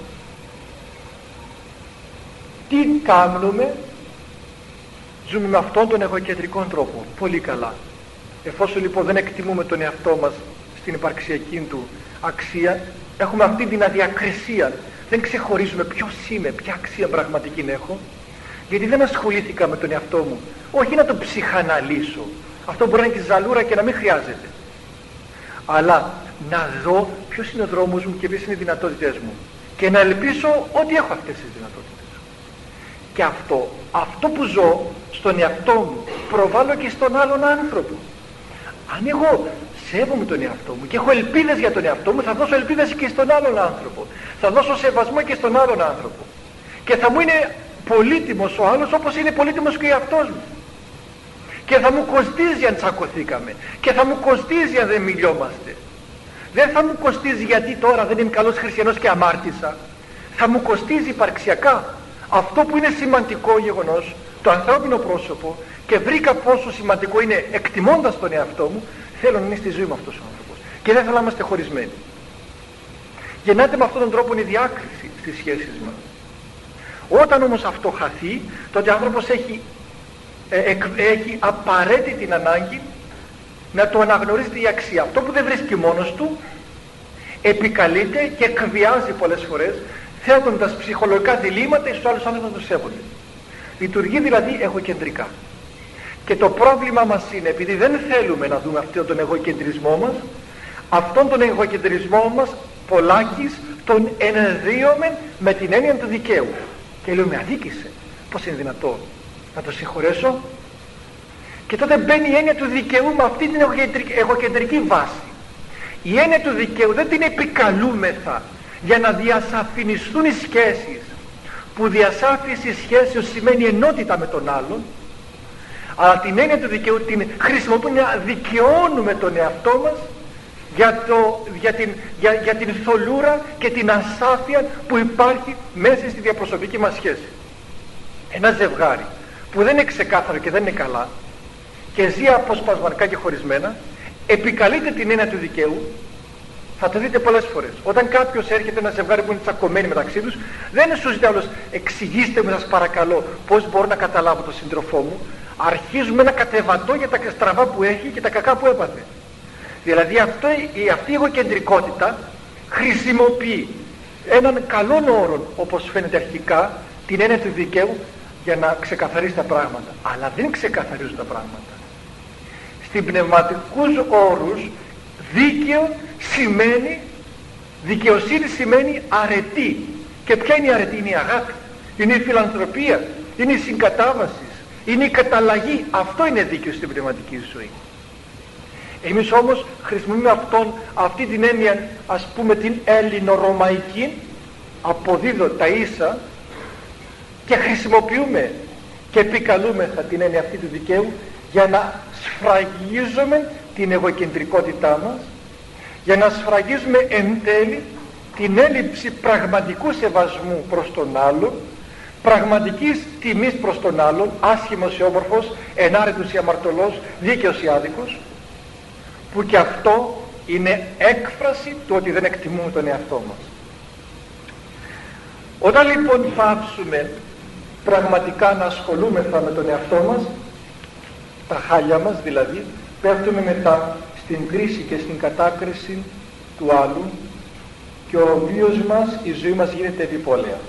τι κάνουμε? Ζούμε με αυτόν τον εγωκεντρικό τρόπο πολύ καλά. Εφόσον λοιπόν δεν εκτιμούμε τον εαυτό μας στην υπαρξιακή του αξία, έχουμε αυτή την αδιακρισία, δεν ξεχωρίζουμε ποιος είμαι, ποια αξία πραγματική έχω, γιατί δεν ασχολήθηκα με τον εαυτό μου, όχι να τον ψυχαναλύσω, αυτό μπορεί να είναι και ζαλούρα και να μην χρειάζεται, αλλά να δω ποιος είναι ο δρόμος μου και ποιες είναι οι δυνατότητες μου και να ελπίσω ότι έχω αυτές τις δυνατότητες. Και αυτό, αυτό που ζω στον εαυτό μου προβάλλω και στον άλλον άνθρωπο. Αν εγώ σέβομαι τον εαυτό μου και έχω ελπίδες για τον εαυτό μου, θα δώσω ελπίδες και στον άλλον άνθρωπο. Θα δώσω σεβασμό και στον άλλον άνθρωπο. Και θα μου είναι πολύτιμος ο άλλος όπως είναι πολύτιμος και ο εαυτός μου. Και θα μου κοστίζει αν τσακωθήκαμε. Και θα μου κοστίζει αν δεν μιλιόμαστε. Δεν θα μου κοστίζει γιατί τώρα δεν είμαι καλός χριστιανός και αμάρτησα. Θα μου κοστίζει υπαρξιακά. Αυτό που είναι σημαντικό γεγονός, το ανθρώπινο πρόσωπο, και βρήκα πόσο σημαντικό είναι εκτιμώντας τον εαυτό μου, θέλω να είναι στη ζωή μου αυτός ο άνθρωπος. Και δεν θέλω να είμαστε χωρισμένοι. Γεννάται με αυτόν τον τρόπο η διάκριση στις σχέσεις μας. Όταν όμως αυτό χαθεί, τότε ο άνθρωπος έχει, ε, ε, έχει απαραίτητη ανάγκη να το αναγνωρίζει η αξία. Αυτό που δεν βρίσκει μόνος του, επικαλείται και εκβιάζει πολλές φορές, θέτοντας ψυχολογικά διλήμματα στους άλλους άνθρωπους να τους σέβονται. Λειτουργεί δηλαδή εγωκεντρικά. Και το πρόβλημα μας είναι, επειδή δεν θέλουμε να δούμε αυτόν τον εγωκεντρισμό μας, αυτόν τον εγωκεντρισμό μας πολλάκις τον ενεδύομαι με την έννοια του δικαίου. Και λέω, με αδίκησε. Πώς είναι δυνατό να το συγχωρέσω? Και τότε μπαίνει η έννοια του δικαίου με αυτή την εγωκεντρική βάση. Η έννοια του δικαίου δεν την επικαλούμεθα για να διασαφινιστούν οι σχέσεις, που διασάφιση σχέσεως σημαίνει ενότητα με τον άλλον, αλλά την έννοια του δικαίου την χρησιμοποιούμε να δικαιώνουμε τον εαυτό μας για, το, για, την, για, για την θολούρα και την ασάφεια που υπάρχει μέσα στη διαπροσωπική μας σχέση. Ένα ζευγάρι που δεν είναι ξεκάθαρο και δεν είναι καλά και ζει αποσπασματικά και χωρισμένα, επικαλείται την έννοια του δικαίου. Θα το δείτε πολλές φορές. Όταν κάποιος έρχεται, ένα ζευγάρι που είναι τσακωμένοι μεταξύ τους, δεν σου ζητάει άλλος, εξηγήστε μου σας παρακαλώ πώς μπορώ να καταλάβω τον σύντροφό μου. Αρχίζουμε ένα κατεβατό για τα στραβά που έχει και τα κακά που έπαθε. Δηλαδή αυτό, η, αυτή η εγωκεντρικότητα χρησιμοποιεί έναν καλόν όρο, όπως φαίνεται αρχικά, την έννοια του δικαίου, για να ξεκαθαρίσει τα πράγματα. Αλλά δεν ξεκαθαρίζουν τα πράγματα. Στην πνευματικούς όρους, δίκαιο σημαίνει, δικαιοσύνη σημαίνει αρετή. Και ποια είναι η αρετή? Είναι η αγάπη, είναι η φιλανθρωπία, είναι η συγκατάβαση, είναι η καταλλαγή. Αυτό είναι δίκαιο στην πνευματική ζωή. Εμείς όμως χρησιμοποιούμε αυτόν, αυτή την έννοια, ας πούμε την ελληνορωμαϊκή, αποδίδω τα ίσα, και χρησιμοποιούμε και επικαλούμεθα την έννοια αυτή του δικαίου για να σφραγίζουμε την εγωκεντρικότητά μας, για να σφραγίζουμε εν τέλει την έλλειψη πραγματικού σεβασμού προς τον άλλον, πραγματικής τιμής προς τον άλλον, άσχημος ή όμορφος, ενάρετος ή αμαρτωλός, δίκαιος ή άδικος, που και αυτό είναι έκφραση του ότι δεν εκτιμούμε τον εαυτό μας. Όταν λοιπόν πάψουμε πραγματικά να ασχολούμεθα με τον εαυτό μας, τα χάλια μας δηλαδή, πέφτουμε μετά στην κρίση και στην κατάκριση του άλλου και ο βίος μας, η ζωή μας γίνεται επιπόλαια.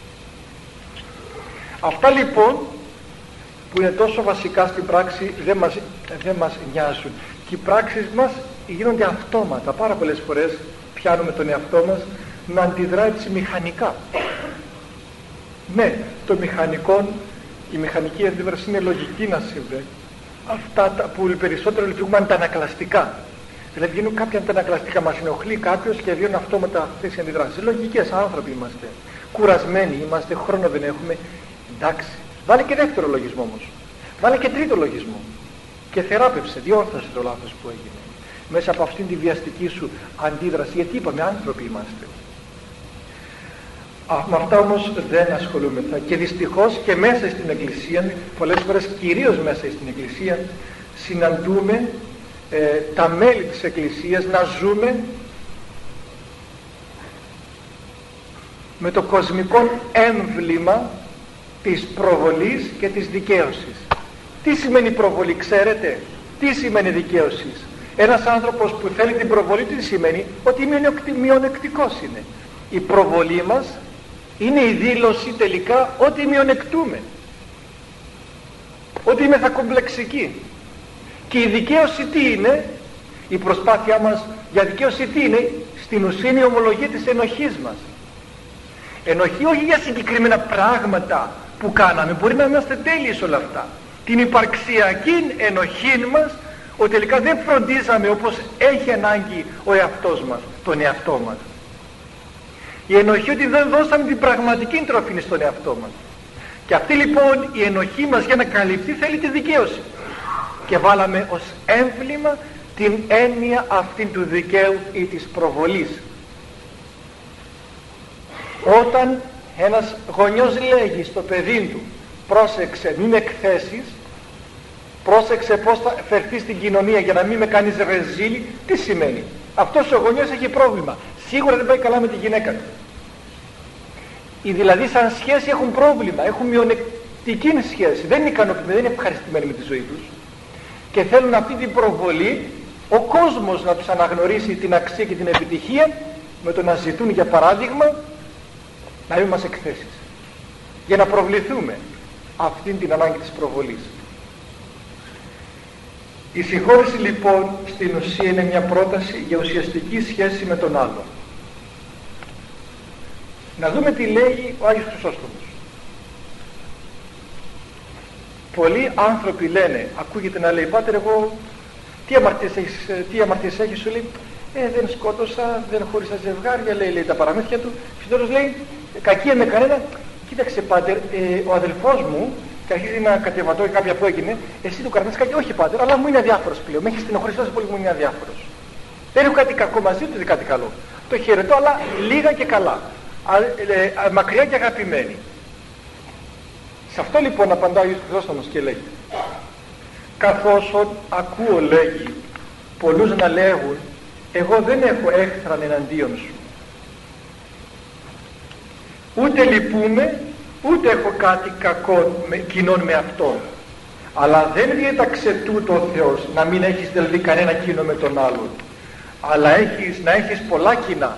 Αυτά λοιπόν που είναι τόσο βασικά στην πράξη δεν μας, δεν μας νοιάζουν. Και οι πράξεις μας γίνονται αυτόματα. Πάρα πολλές φορές πιάνουμε τον εαυτό μας να αντιδρά έτσι μηχανικά. Ναι, το μηχανικό, η μηχανική αντίδραση είναι λογική να συμβεί. Αυτά τα που περισσότερο λειτουργούμε αντανακλαστικά. Δηλαδή γίνουν κάποια αντανακλαστικά, μας ενοχλεί κάποιος και βγαίνουν αυτόματα αυτές οι αντιδράσεις. Λογικές άνθρωποι είμαστε. Κουρασμένοι είμαστε, χρόνο δεν έχουμε. Εντάξει, βάλε και δεύτερο λογισμό όμως. Βάλε και τρίτο λογισμό. Και θεράπευσε, διόρθωσε το λάθος που έγινε. Μέσα από αυτήν τη βιαστική σου αντίδραση, γιατί είπαμε άνθρωποι είμαστε. Α, με αυτά όμως δεν ασχολούμεθα και δυστυχώς και μέσα στην Εκκλησία, πολλές φορές κυρίως μέσα στην Εκκλησία, συναντούμε ε, τα μέλη της Εκκλησίας να ζούμε με το κοσμικό έμβλημα της προβολής και της δικαίωσης. Τι σημαίνει προβολή, ξέρετε? Τι σημαίνει δικαίωση? Ένας άνθρωπος που θέλει την προβολή, τι σημαίνει? Ότι μειονεκτικός είναι. Η προβολή μας είναι η δήλωση τελικά ότι μειονεκτούμε, ότι είμαι θα κομπλεξική. Και η δικαίωση τι είναι? Η προσπάθειά μας για δικαίωση τι είναι? Στην ουσία είναι η ομολογία της ενοχής μας. Ενοχή όχι για συγκεκριμένα πράγματα που κάναμε, μπορεί να είμαστε τέλειοι σε όλα αυτά. Την υπαρξιακή ενοχή μας ότι τελικά δεν φροντίζαμε όπως έχει ανάγκη ο εαυτός μας, τον εαυτό μας. Η ενοχή ότι δεν δώσαμε την πραγματική τροφή στον εαυτό μας. Και αυτή λοιπόν η ενοχή μας για να καλυφθεί θέλει τη δικαίωση. Και βάλαμε ως έμβλημα την έννοια αυτή του δικαίου ή της προβολής. Όταν ένας γονιός λέγει στο παιδί του, πρόσεξε μην με εκθέσεις, πρόσεξε πως θα φερθεί στην κοινωνία για να μην με κάνεις ρεζίλι, τι σημαίνει? Αυτός ο γονιός έχει πρόβλημα, σίγουρα δεν πάει καλά με τη γυναίκα του. Οι δηλαδή σαν σχέση έχουν πρόβλημα, έχουν μειονεκτική σχέση, δεν είναι ικανοποιημένοι, δεν είναι ευχαριστημένοι με τη ζωή τους και θέλουν αυτή την προβολή ο κόσμος να τους αναγνωρίσει την αξία και την επιτυχία με το να ζητούν για παράδειγμα να μην μας εκθέσεις, για να προβληθούμε αυτήν την ανάγκη της προβολής. Η συγχώρεση λοιπόν στην ουσία είναι μια πρόταση για ουσιαστική σχέση με τον άλλο. Να δούμε τι λέει ο Άγιος Χρυσόστομος. Πολλοί άνθρωποι λένε, ακούγεται να λέει, πάτερ εγώ τι αμαρτίες έχεις, τι αμαρτίες έχεις, σου λέει, ε, δεν σκότωσα, δεν χώρισα ζευγάρια, λέει, λέει τα παραμύθια του, και τέλος λέει, κακία με κανένα, κοίταξε πάτερ, ε, ο αδελφός μου, και αρχίζει να κατεβατώ κάποια που έγινε, εσύ του κρατάς κάτι, όχι πάτερ, αλλά μου είναι αδιάφορος πλέον, με έχει στενοχωρήσει τόσο πολύ, μου είναι αδιάφορος. Δεν έχω κάτι κακό μαζί του, δεν κάτι καλό. Το χαιρετώ, αλλά λίγα και καλά. Α, ε, α, μακριά και αγαπημένοι. Σε αυτό λοιπόν απαντά ο Άγιος Χρυσόστομος και λέει, καθώς ακούω, λέγει, πολλούς να λέγουν, εγώ δεν έχω έχθραν εναντίον σου, ούτε λυπούμε, ούτε έχω κάτι κακό με, κοινών με αυτόν, αλλά δεν διέταξε τούτο ο Θεός να μην έχεις δηλαδή κανένα κοινό με τον άλλον, αλλά έχεις, να έχεις πολλά κοινά.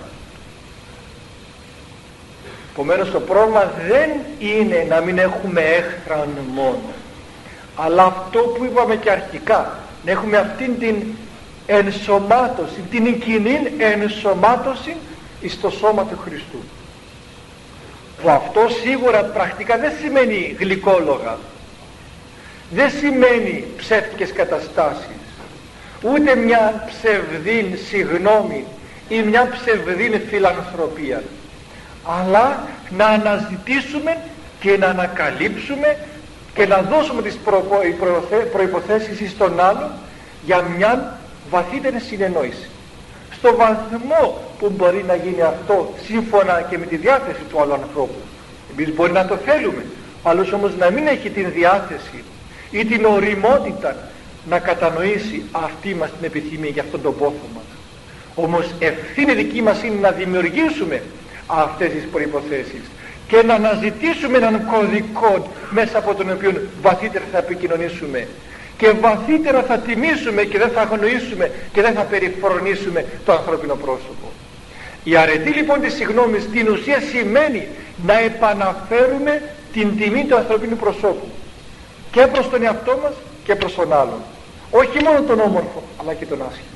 Επομένως το πρόβλημα δεν είναι να μην έχουμε έχθραν μόνο, αλλά αυτό που είπαμε και αρχικά, να έχουμε αυτήν την ενσωμάτωση, την κοινή ενσωμάτωση εις το σώμα του Χριστού. Που αυτό σίγουρα πρακτικά δεν σημαίνει γλυκόλογα, δεν σημαίνει ψεύτικες καταστάσεις, ούτε μια ψευδήν συγνώμη ή μια ψευδήν φιλανθρωπία, αλλά να αναζητήσουμε και να ανακαλύψουμε και να δώσουμε τις προϋποθέσεις στον άλλο για μια βαθύτερη συνεννόηση. Στο βαθμό που μπορεί να γίνει αυτό σύμφωνα και με τη διάθεση του άλλου ανθρώπου. Εμείς μπορεί να το θέλουμε, άλλος όμως να μην έχει την διάθεση ή την οριμότητα να κατανοήσει αυτή μας την επιθυμία για αυτόν τον πόθο μας. Όμως ευθύνη δική μας είναι να δημιουργήσουμε αυτές τις προϋποθέσεις και να αναζητήσουμε έναν κωδικό μέσα από τον οποίο βαθύτερα θα επικοινωνήσουμε και βαθύτερα θα τιμήσουμε και δεν θα αγνοήσουμε και δεν θα περιφρονήσουμε το ανθρώπινο πρόσωπο. Η αρετή λοιπόν της συγγνώμης στην ουσία σημαίνει να επαναφέρουμε την τιμή του ανθρωπίνου προσώπου και προς τον εαυτό μας και προς τον άλλον, όχι μόνο τον όμορφο αλλά και τον άσχημο.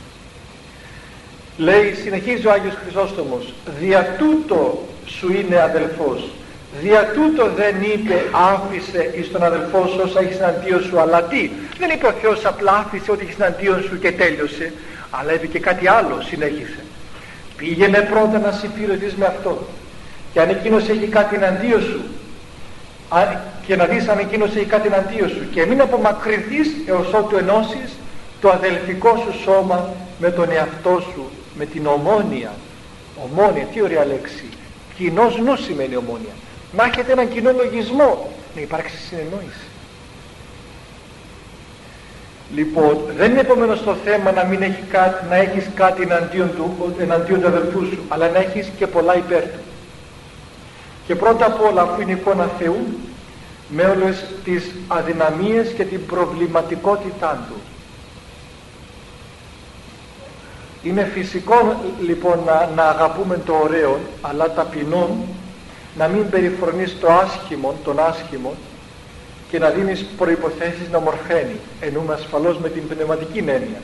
Λέει, συνεχίζει ο Άγιος Χρυσόστομος, δια τούτο σου είναι αδελφός, δια τούτο δεν είπε άφησε εις τον αδελφό σου όσα έχεις εναντίον σου, αλλά τι, δεν είπε ο Θεός απλά άφησε ό,τι έχεις εναντίον σου και τέλειωσε, αλλά είπε και κάτι άλλο, συνέχισε. Πήγαινε πρώτα να συμφιλωθείς με αυτό και αν εκείνος έχει κάτι εναντίον σου και να δεις αν εκείνος έχει κάτι εναντίον σου και μην απομακρυνθείς έως ότου ενώσεις το αδελφικό σου σώμα με τον εαυτό σου, με την ομόνοια. Ομόνοια, τι ωραία λέξη. Κοινός νου σημαίνει ομόνοια. Να έχετε έναν κοινό λογισμό, να υπάρξει συνεννόηση. Λοιπόν, δεν είναι επομένως το θέμα να, μην έχει κάτι, να έχεις κάτι εναντίον του, εναντίον του αδελφού σου, αλλά να έχεις και πολλά υπέρ του. Και πρώτα απ' όλα, αφού είναι εικόνα Θεού, με όλες τις αδυναμίες και την προβληματικότητά του. Είναι φυσικό λοιπόν να, να αγαπούμε το ωραίο, αλλά ταπεινόν να μην περιφρονείς το άσχημο, τον άσχημο και να δίνεις προϋποθέσεις να ομορφαίνει, εννοούμε ασφαλώς με την πνευματική έννοια.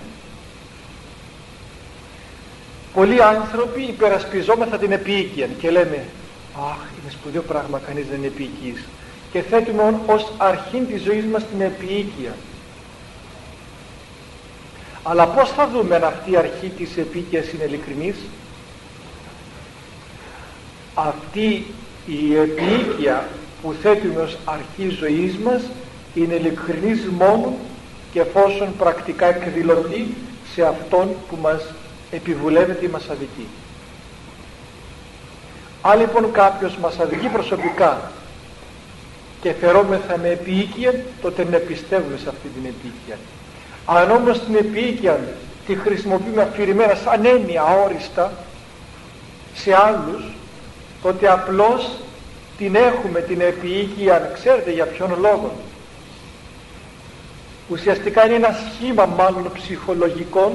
Πολλοί άνθρωποι υπερασπιζόμεθα την επίοικια και λέμε αχ, είναι σπουδαίο πράγμα, κανείς δεν είναι επίοικης, και θέτουμε ως αρχήν της ζωής μας την επίοικια. Αλλά πώς θα δούμε αν αυτή η αρχή της επίοικιας είναι ειλικρινής? Αυτή η επίοικια που θέτουμε ως αρχή ζωής μας είναι ειλικρινής μόνο και εφόσον πρακτικά εκδηλωθεί σε αυτόν που μας επιβουλεύεται ή μας αδικεί. Αν λοιπόν κάποιος μας αδικεί προσωπικά και φερόμεθα με επίοικια, τότε να πιστεύουμε σε αυτή την επίοικια. Αν όμως την επίοικια τη χρησιμοποιούμε αφηρημένα σαν έννοια αόριστα σε άλλους, τότε απλώς την έχουμε την επίοικια, ξέρετε για ποιον λόγο? Ουσιαστικά είναι ένα σχήμα μάλλον ψυχολογικό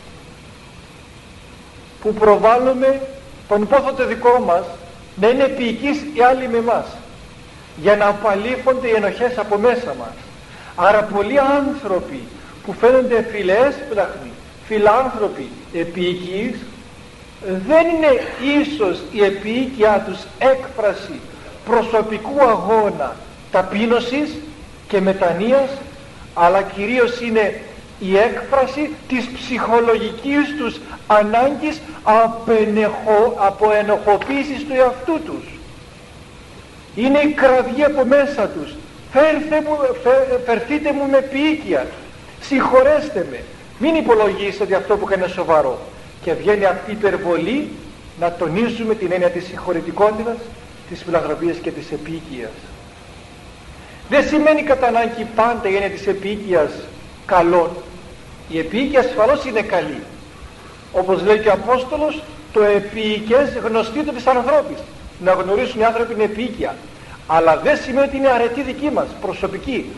που προβάλλουμε τον υπόθετο δικό μας να είναι επίοικης οι άλλοι με εμάς, για να απαλήφονται οι ενοχές από μέσα μας. Άρα πολλοί άνθρωποι που φαίνονται φιλέσπλαχνοι, φιλάνθρωποι, επίοικοι, δεν είναι ίσως η επίοικιά τους έκφραση προσωπικού αγώνα ταπείνωσης και μετανοίας, αλλά κυρίως είναι η έκφραση της ψυχολογικής τους ανάγκης από ενοχοποίησης του εαυτού τους. Είναι η κραυγή από μέσα τους. Φέρθε μου, φε, φερθείτε μου με επίοικια, συγχωρέστε με, μην υπολογίσετε ότι αυτό που έκανε είναι σοβαρό. Και βγαίνει αυτή η υπερβολή να τονίσουμε την έννοια της συγχωρητικότητας, της φιλανθρωπίας και της επίοικιας. Δεν σημαίνει κατά ανάγκη πάντα η έννοια της επίοικιας καλών. Η επίοικια ασφαλώς είναι καλή. Όπως λέει και ο Απόστολος, το επίοικες γνωστήτω της ανθρώπης. Να γνωρίσουν οι άνθρωποι την επίοικια. Αλλά δεν σημαίνει ότι είναι αρετή δική μας, προσωπική.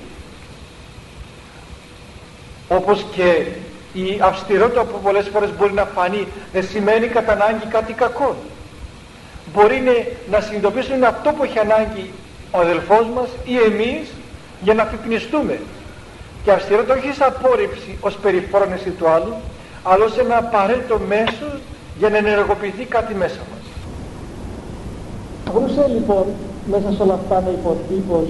Όπως και η αυστηρότητα που πολλές φορές μπορεί να φανεί δεν σημαίνει κατά ανάγκη κάτι κακό. Μπορεί να συνειδητοποιήσουμε αυτό που έχει ανάγκη ο αδελφός μας ή εμείς για να αφυπνιστούμε. Και αυστηρότητα όχι σαν απόρριψη ως περιφρόνηση του άλλου, αλλά ως ένα απαραίτητο μέσο για να ενεργοποιηθεί κάτι μέσα μας. Μπορούσε λοιπόν μέσα σε όλα αυτά να υποθεί πως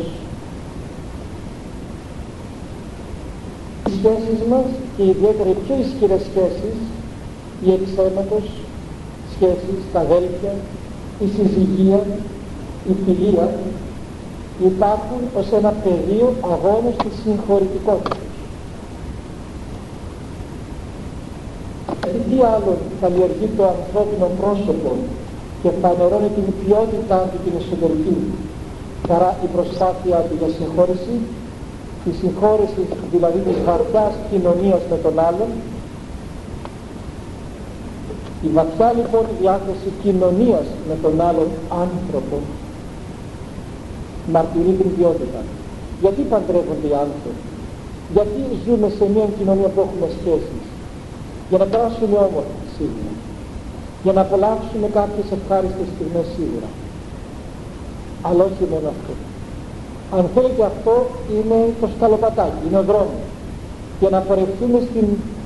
οι σχέσεις μας και ιδιαίτερα οι πιο ισχυρές σχέσεις, η εξαίματος σχέσεις, τα αδέλφια, η συζυγία, η φιλία, υπάρχουν ως ένα πεδίο αγώνας της συγχωρητικότητας. Τι άλλο καλλιεργεί το ανθρώπινο πρόσωπο και φανερώνει την ποιότητά του την εσωτερική, παρά η προσπάθειά του για συγχώρεση, τη συγχώρεση δηλαδή της βαθιάς κοινωνίας με τον άλλον. Η βαθιά λοιπόν διάθεση κοινωνίας με τον άλλον άνθρωπο μαρτυρεί την ποιότητα. Γιατί παντρεύονται οι άνθρωποι? Γιατί ζούμε σε μια κοινωνία που έχουμε σχέσεις? Για να περάσουμε όμορφα σίγουρα, για να απολαύσουμε κάποιες ευχάριστες στιγμές σίγουρα, αλλά όχι μόνο αυτό. Αν θέλετε, αυτό είναι το σκαλοπατάκι, είναι ο δρόμος για να πορευτούμε στην,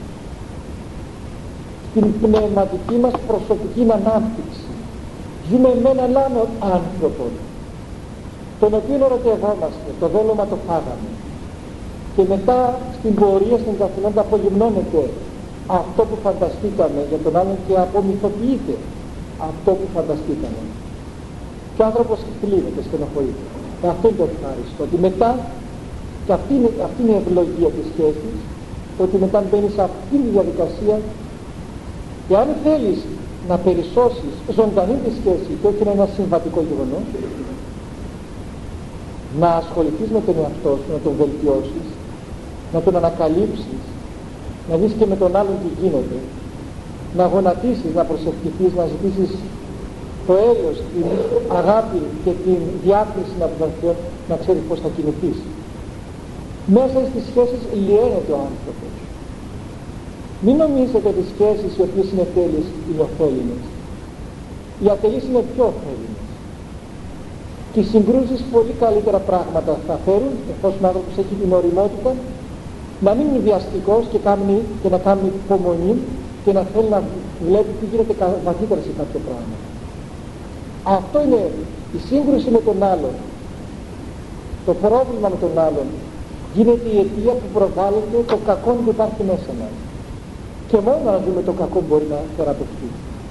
στην πνευματική μας προσωπική ανάπτυξη. Ζούμε με έναν άλλο άνθρωπο, τον οποίο ερωτευόμαστε, το δόλωμα το φάγαμε, και μετά στην πορεία, στην καθημερινότητα απογυμνώνεται αυτό που φανταστήκαμε για τον άλλον και απομυθοποιείται αυτό που φανταστήκαμε. Και ο άνθρωπος θλίβεται, στενοχωρείται. Αυτό είναι το ευχάριστο, ότι μετά, και αυτή είναι, αυτή είναι η ευλογία της σχέσης, ότι μετά μπαίνει σε αυτή τη διαδικασία και αν θέλεις να περισσώσεις ζωντανή τη σχέση και όχι να είναι ένα συμβατικό γεγονός, να ασχοληθείς με τον εαυτό σου, να τον βελτιώσεις, να τον ανακαλύψεις, να δεις και με τον άλλον τι γίνεται, να γονατίσεις, να προσευχηθείς, να ζητήσεις το έλεος, την αγάπη και την διάκριση από τον Θεό, να ξέρεις πώς θα κινηθείς. Μέσα στις σχέσεις λιένεται ο άνθρωπος. Μην νομίζετε ότι οι σχέσεις οι οποίες είναι τέλειες είναι ωφέλιμες. Οι ατελείς είναι πιο ωφέλιμες. Και οι συγκρούσεις πολύ καλύτερα πράγματα θα φέρουν, εφόσον ο άνθρωπος έχει την ωριμότητα, να μην είναι βιαστικός και, κάνει, και να κάνει υπομονή και να θέλει να βλέπει τι γίνεται βαθύτερα σε κάποιο πράγμα. Αυτό είναι η σύγκρουση με τον άλλον. Το πρόβλημα με τον άλλον γίνεται η αιτία που προβάλλεται το κακό που υπάρχει μέσα μας. και μόνο να δούμε το κακό μπορεί να θεραπευτεί.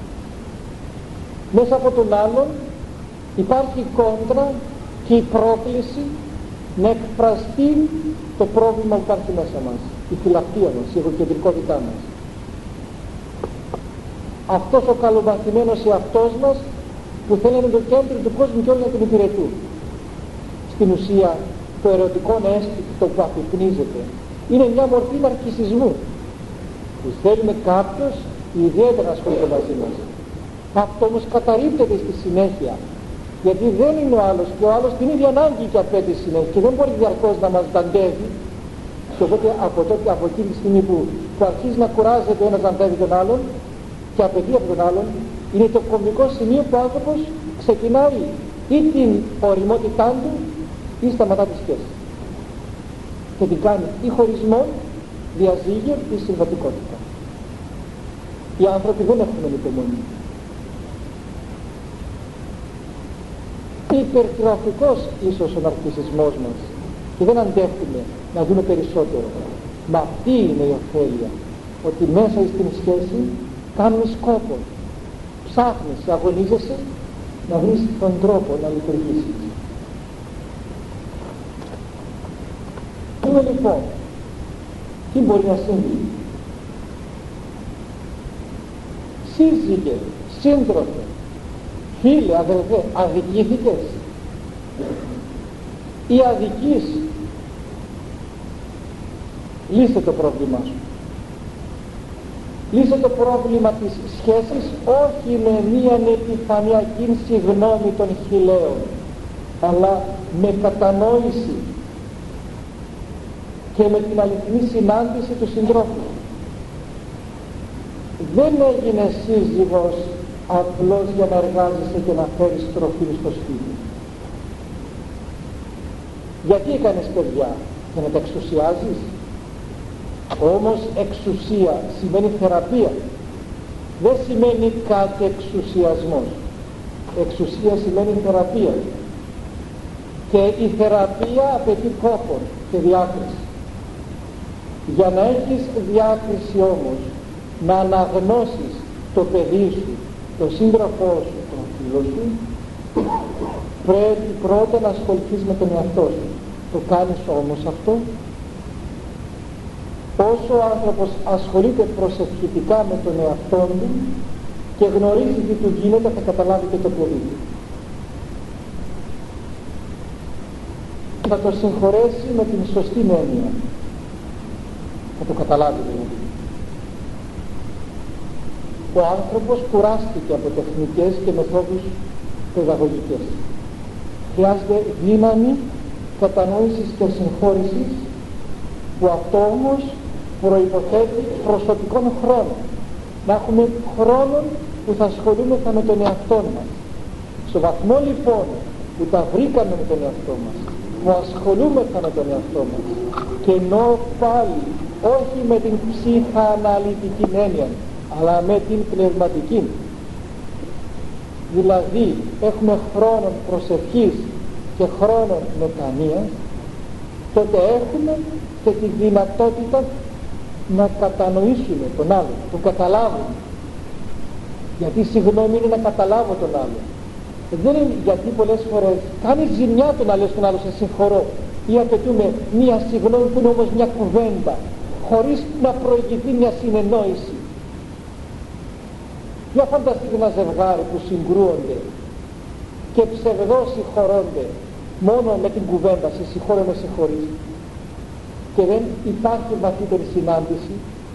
Μέσα από τον άλλον υπάρχει η κόντρα και η πρόκληση να εκφραστεί το πρόβλημα που υπάρχει μέσα μας, η φιλαυτία μας, η εγωκεντρικότητά μας. Αυτός ο καλομαθημένος εαυτός μας που θέλει να είναι το κέντρο του κόσμου και όλοι να τον υπηρετούν. Στην ουσία το ερωτικό αίσθητο που απεικνύζεται είναι μια μορφή ναρκισσισμού που θέλουμε κάποιος ιδιαίτερα να ασχολείται μαζί μας. Αυτό όμως καταρρίπτεται στη συνέχεια, γιατί δεν είναι ο άλλος και ο άλλος την ίδια ανάγκη και απαιτεί συνέχεια και δεν μπορεί διαρκώς να μας δαντεύει. Και οπότε από, τότε, από εκείνη τη στιγμή που, που αρχίζει να κουράζεται ο ένας να δαντεύει τον άλλον και απαιτεί από τον άλλον, είναι το κομβικό σημείο που ο άνθρωπος ξεκινάει ή την ωριμότητά του ή σταματά τη σχέση και την κάνει ή χωρισμό, διαζύγιο ή συμβατικότητα. Οι άνθρωποι δεν έχουν υπομονή. Υπερτροφικός ίσως ο ναρκισσισμός μας και δεν αντέχουμε να δούμε περισσότερο. Μα αυτή είναι η ωφέλεια, ότι μέσα στην σχέση κάνουμε σκόπο, ψάχνεις, αγωνίζεσαι να βρεις τον τρόπο να λειτουργήσεις. Δούμε λοιπόν τι μπορεί να συμβεί. Σύζυγε, σύντροφε, φίλε, αδελφέ, αδικήθηκες ή αδικείς, λύσε το πρόβλημά σου. Λύσε το πρόβλημα της σχέσης όχι με μία επιφανειακή συγγνώμη των χιλέων, αλλά με κατανόηση και με την αληθινή συνάντηση του συντρόφου. Δεν έγινε σύζυγος απλώς για να εργάζεσαι και να φέρεις τροφή στο σπίτι. Γιατί έκανες παιδιά? Για να τα εξουσιάζεις? Όμως εξουσία σημαίνει θεραπεία, δεν σημαίνει κάτι εξουσιασμός. Εξουσία σημαίνει θεραπεία και η θεραπεία απαιτεί κόπο και διάκριση. Για να έχεις διάκριση όμως, να αναγνώσεις το παιδί σου, τον σύντροφό σου, τον φίλο σου, πρέπει πρώτα να ασχοληθείς με τον εαυτό σου. Το κάνεις όμως αυτό? Όσο ο άνθρωπος ασχολείται προσευχητικά με τον εαυτό του και γνωρίζει τι του γίνεται, θα καταλάβει και το παιδί του. Θα το συγχωρέσει με την σωστή έννοια. Θα το καταλάβει δηλαδή. Ο άνθρωπος κουράστηκε από τεχνικές και μεθόδους παιδαγωγικές. Χρειάζεται δύναμη κατανόησης και συγχώρησης, που αυτό όμως προϋποθέτει προσωπικών χρόνων. Να έχουμε χρόνο που θα ασχολούμεθα με τον εαυτό μας. Στο βαθμό λοιπόν που τα βρήκαμε με τον εαυτό μας, που ασχολούμεθα με τον εαυτό μας, και ενώ πάλι όχι με την ψυχαναλυτική έννοια, αλλά με την πνευματική, δηλαδή έχουμε χρόνο προσευχής και χρόνο μετανοίας, τότε έχουμε και τη δυνατότητα να κατανοήσουμε τον άλλον, τον καταλάβουμε. Γιατί συγγνώμη είναι να καταλάβω τον άλλον. Δεν είναι, γιατί πολλές φορές κάνει ζημιά το να λες τον άλλο σε συγχωρώ, ή απαιτούμε μία συγγνώμη που είναι όμως μια κουβέντα, χωρίς να προηγηθεί μια συνεννόηση. Για φανταστείτε ένα ζευγάρι που συγκρούονται και ψευδώς συγχωρώνται μόνο με την κουβέντα, σε συγχωρώ, με συγχωρείς, και δεν υπάρχει βαθύτερη συνάντηση.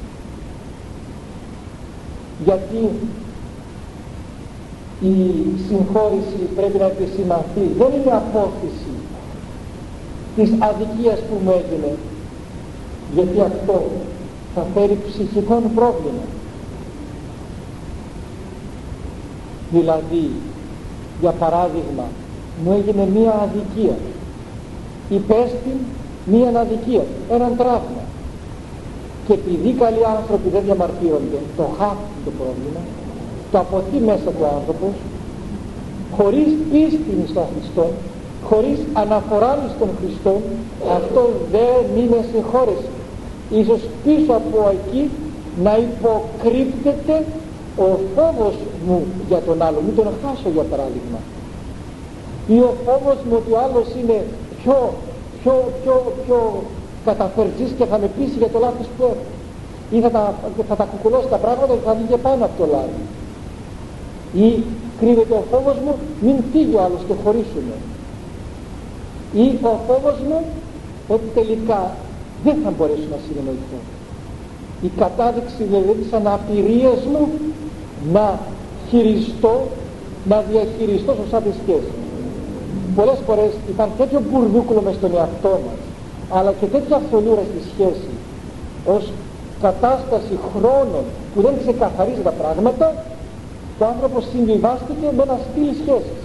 Γιατί η συγχώρηση πρέπει να επισημανθεί, δεν είναι απόφυση της αδικίας που μου έγινε, γιατί αυτό θα φέρει ψυχικό πρόβλημα. Δηλαδή, για παράδειγμα, μου έγινε μία αδικία, υπέστη μία αδικία, έναν τραύμα, και επειδή καλοί άνθρωποι δεν διαμαρτύρονται, το χάφτει το πρόβλημα, το αποθεί μέσα του άνθρωπος, χωρίς πίστη στον Χριστό, χωρίς αναφορά στον Χριστό, αυτό δεν είναι συγχώρεση. Ίσως πίσω από εκεί να υποκρύπτεται ο φόβος μου για τον άλλο, μην τον χάσω για παράδειγμα, ή ο φόβος μου ότι ο άλλος είναι πιο, πιο, πιο, πιο καταφερτζής και θα με πείσει για το λάθος που έχω, ή θα τα, θα τα κουκουλώσει τα πράγματα και θα βγει και πάνω από το λάθος, ή κρύβεται ο φόβος μου μην φύγει ο άλλος και χωρίσουμε, ή ο φόβος μου ότι τελικά δεν θα μπορέσω να συνεννοηθώ, η κατάδειξη δηλαδή της αναπηρίας μου να χειριστώ, να διαχειριστώ σωστά τη σχέση. Πολλές φορές υπάρχει τέτοιο μπουρδούκουλο μες στον εαυτό μας, αλλά και τέτοια φθονούρα στη σχέση ως κατάσταση χρόνων που δεν ξεκαθαρίζει τα πράγματα, ο άνθρωπος συμβιβάστηκε με ένα στυλ σχέσης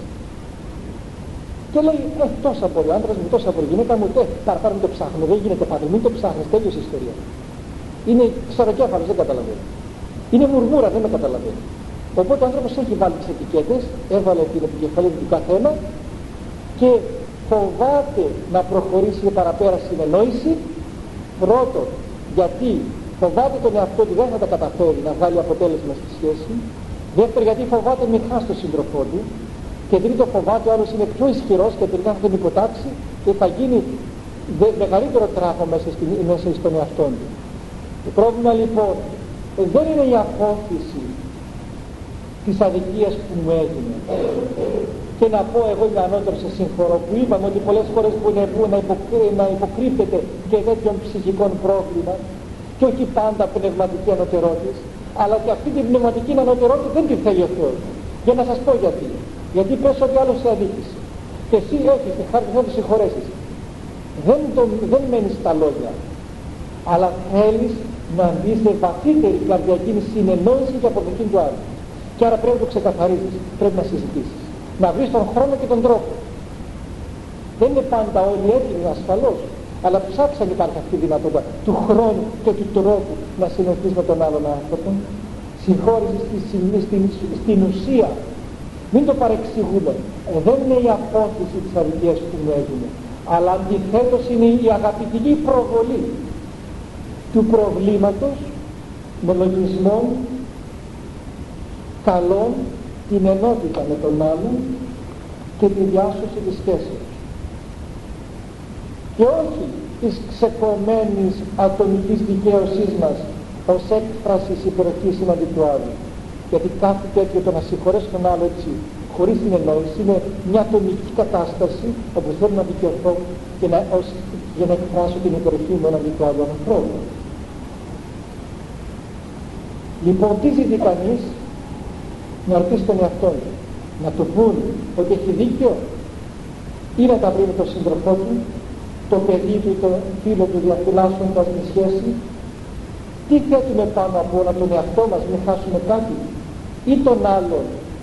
και λέει ε, τόσα μπορεί ο άντρας μου, τόσα μπορεί η γυναίκα μου, ε, παραπάνω μην το ψάχνουμε, δεν γίνεται πάντα, μην το ψάχνεις, τέλειωσε η ιστορία. Είναι ξαροκέφαλος, δεν καταλαβαίνει. Είναι μουρμούρα, δεν με καταλαβαίνει. Οπότε ο άνθρωπος έχει βάλει τις ετικέτες, έβαλε την επικεφαλή του καθένα και φοβάται να προχωρήσει και παραπέρα συνεννόηση. Πρώτον, γιατί φοβάται τον εαυτό του δεν θα τα καταφέρει να βγάλει αποτέλεσμα στη σχέση. Δεύτερον, γιατί φοβάται μην χάσει τον σύντροφό του. Και τρίτον, φοβάται ο άλλος είναι πιο ισχυρός και τελικά θα τον υποτάξει και θα γίνει δε, μεγαλύτερο τράγο μέσα, στην, μέσα στον εαυτό του. Το πρόβλημα λοιπόν δεν είναι η απόφυση της αδικίας που μου έγινε και να πω εγώ είμαι ανώτερος, σε συγχωρώ, που είπαμε ότι πολλές φορές που είναι που να, υποκρί, να υποκρύπτεται και τέτοιων ψυχικών πρόβλημα και όχι πάντα πνευματική ανωτερότης, αλλά και αυτή την πνευματική ανωτερότητα δεν τη θέλει ο Θεός. Για να σας πω γιατί. Γιατί πες ότι άλλος σε αδίκησε και εσύ έχεις τη χάρη να τον συγχωρέσεις. Δεν, τον, δεν μένεις στα λόγια, αλλά θέλεις να μπει σε βαθύτερη καρδιακή συνεννόηση και αποδοχή του άλλου. Και άρα πρέπει να το ξεκαθαρίζεις, πρέπει να συζητήσεις, να βρεις τον χρόνο και τον τρόπο. Δεν είναι πάντα όλοι έτοιμοι ασφαλώς, αλλά ψάξα αν υπάρχει αυτή η δυνατότητα του χρόνου και του τρόπου να συνεχίσεις με τον άλλον άνθρωπο. Συγχώρηση στη, στην, στην ουσία. Μην το παρεξηγούμε. Ε, δεν είναι η απόθεση της αδικίας που μου έγινε, αλλά αντιθέτως είναι η αγαπητική προβολή του προβλήματος με λογισμών καλών, την ενότητα με τον άλλον και τη διάσωση της σχέσης. Και όχι της ξεκομμένης ατομικής δικαίωσής μας ως έκφρασης υπεροχής εναντί του άλλου. Γιατί κάτι τέτοιο, το να συγχωρέσω τον άλλο έτσι χωρίς την εννόηση, είναι μια ατομική κατάσταση όπου θέλω να δικαιωθώ και να, ως, για να εκφράσω την υπεροχή μου εναντί του άλλου ανθρώπου. Λοιπόν, τι ζητεί κανείς? Να ρωτήσει τον εαυτό του, να του πούν ότι έχει δίκιο ή να τα βρει με τον σύντροφό του, το παιδί του ή το φίλο του διαφυλάσσοντας τη σχέση. Τι θέτουμε πάνω από όλα, τον εαυτό μας, μην χάσουμε κάτι, ή τον άλλον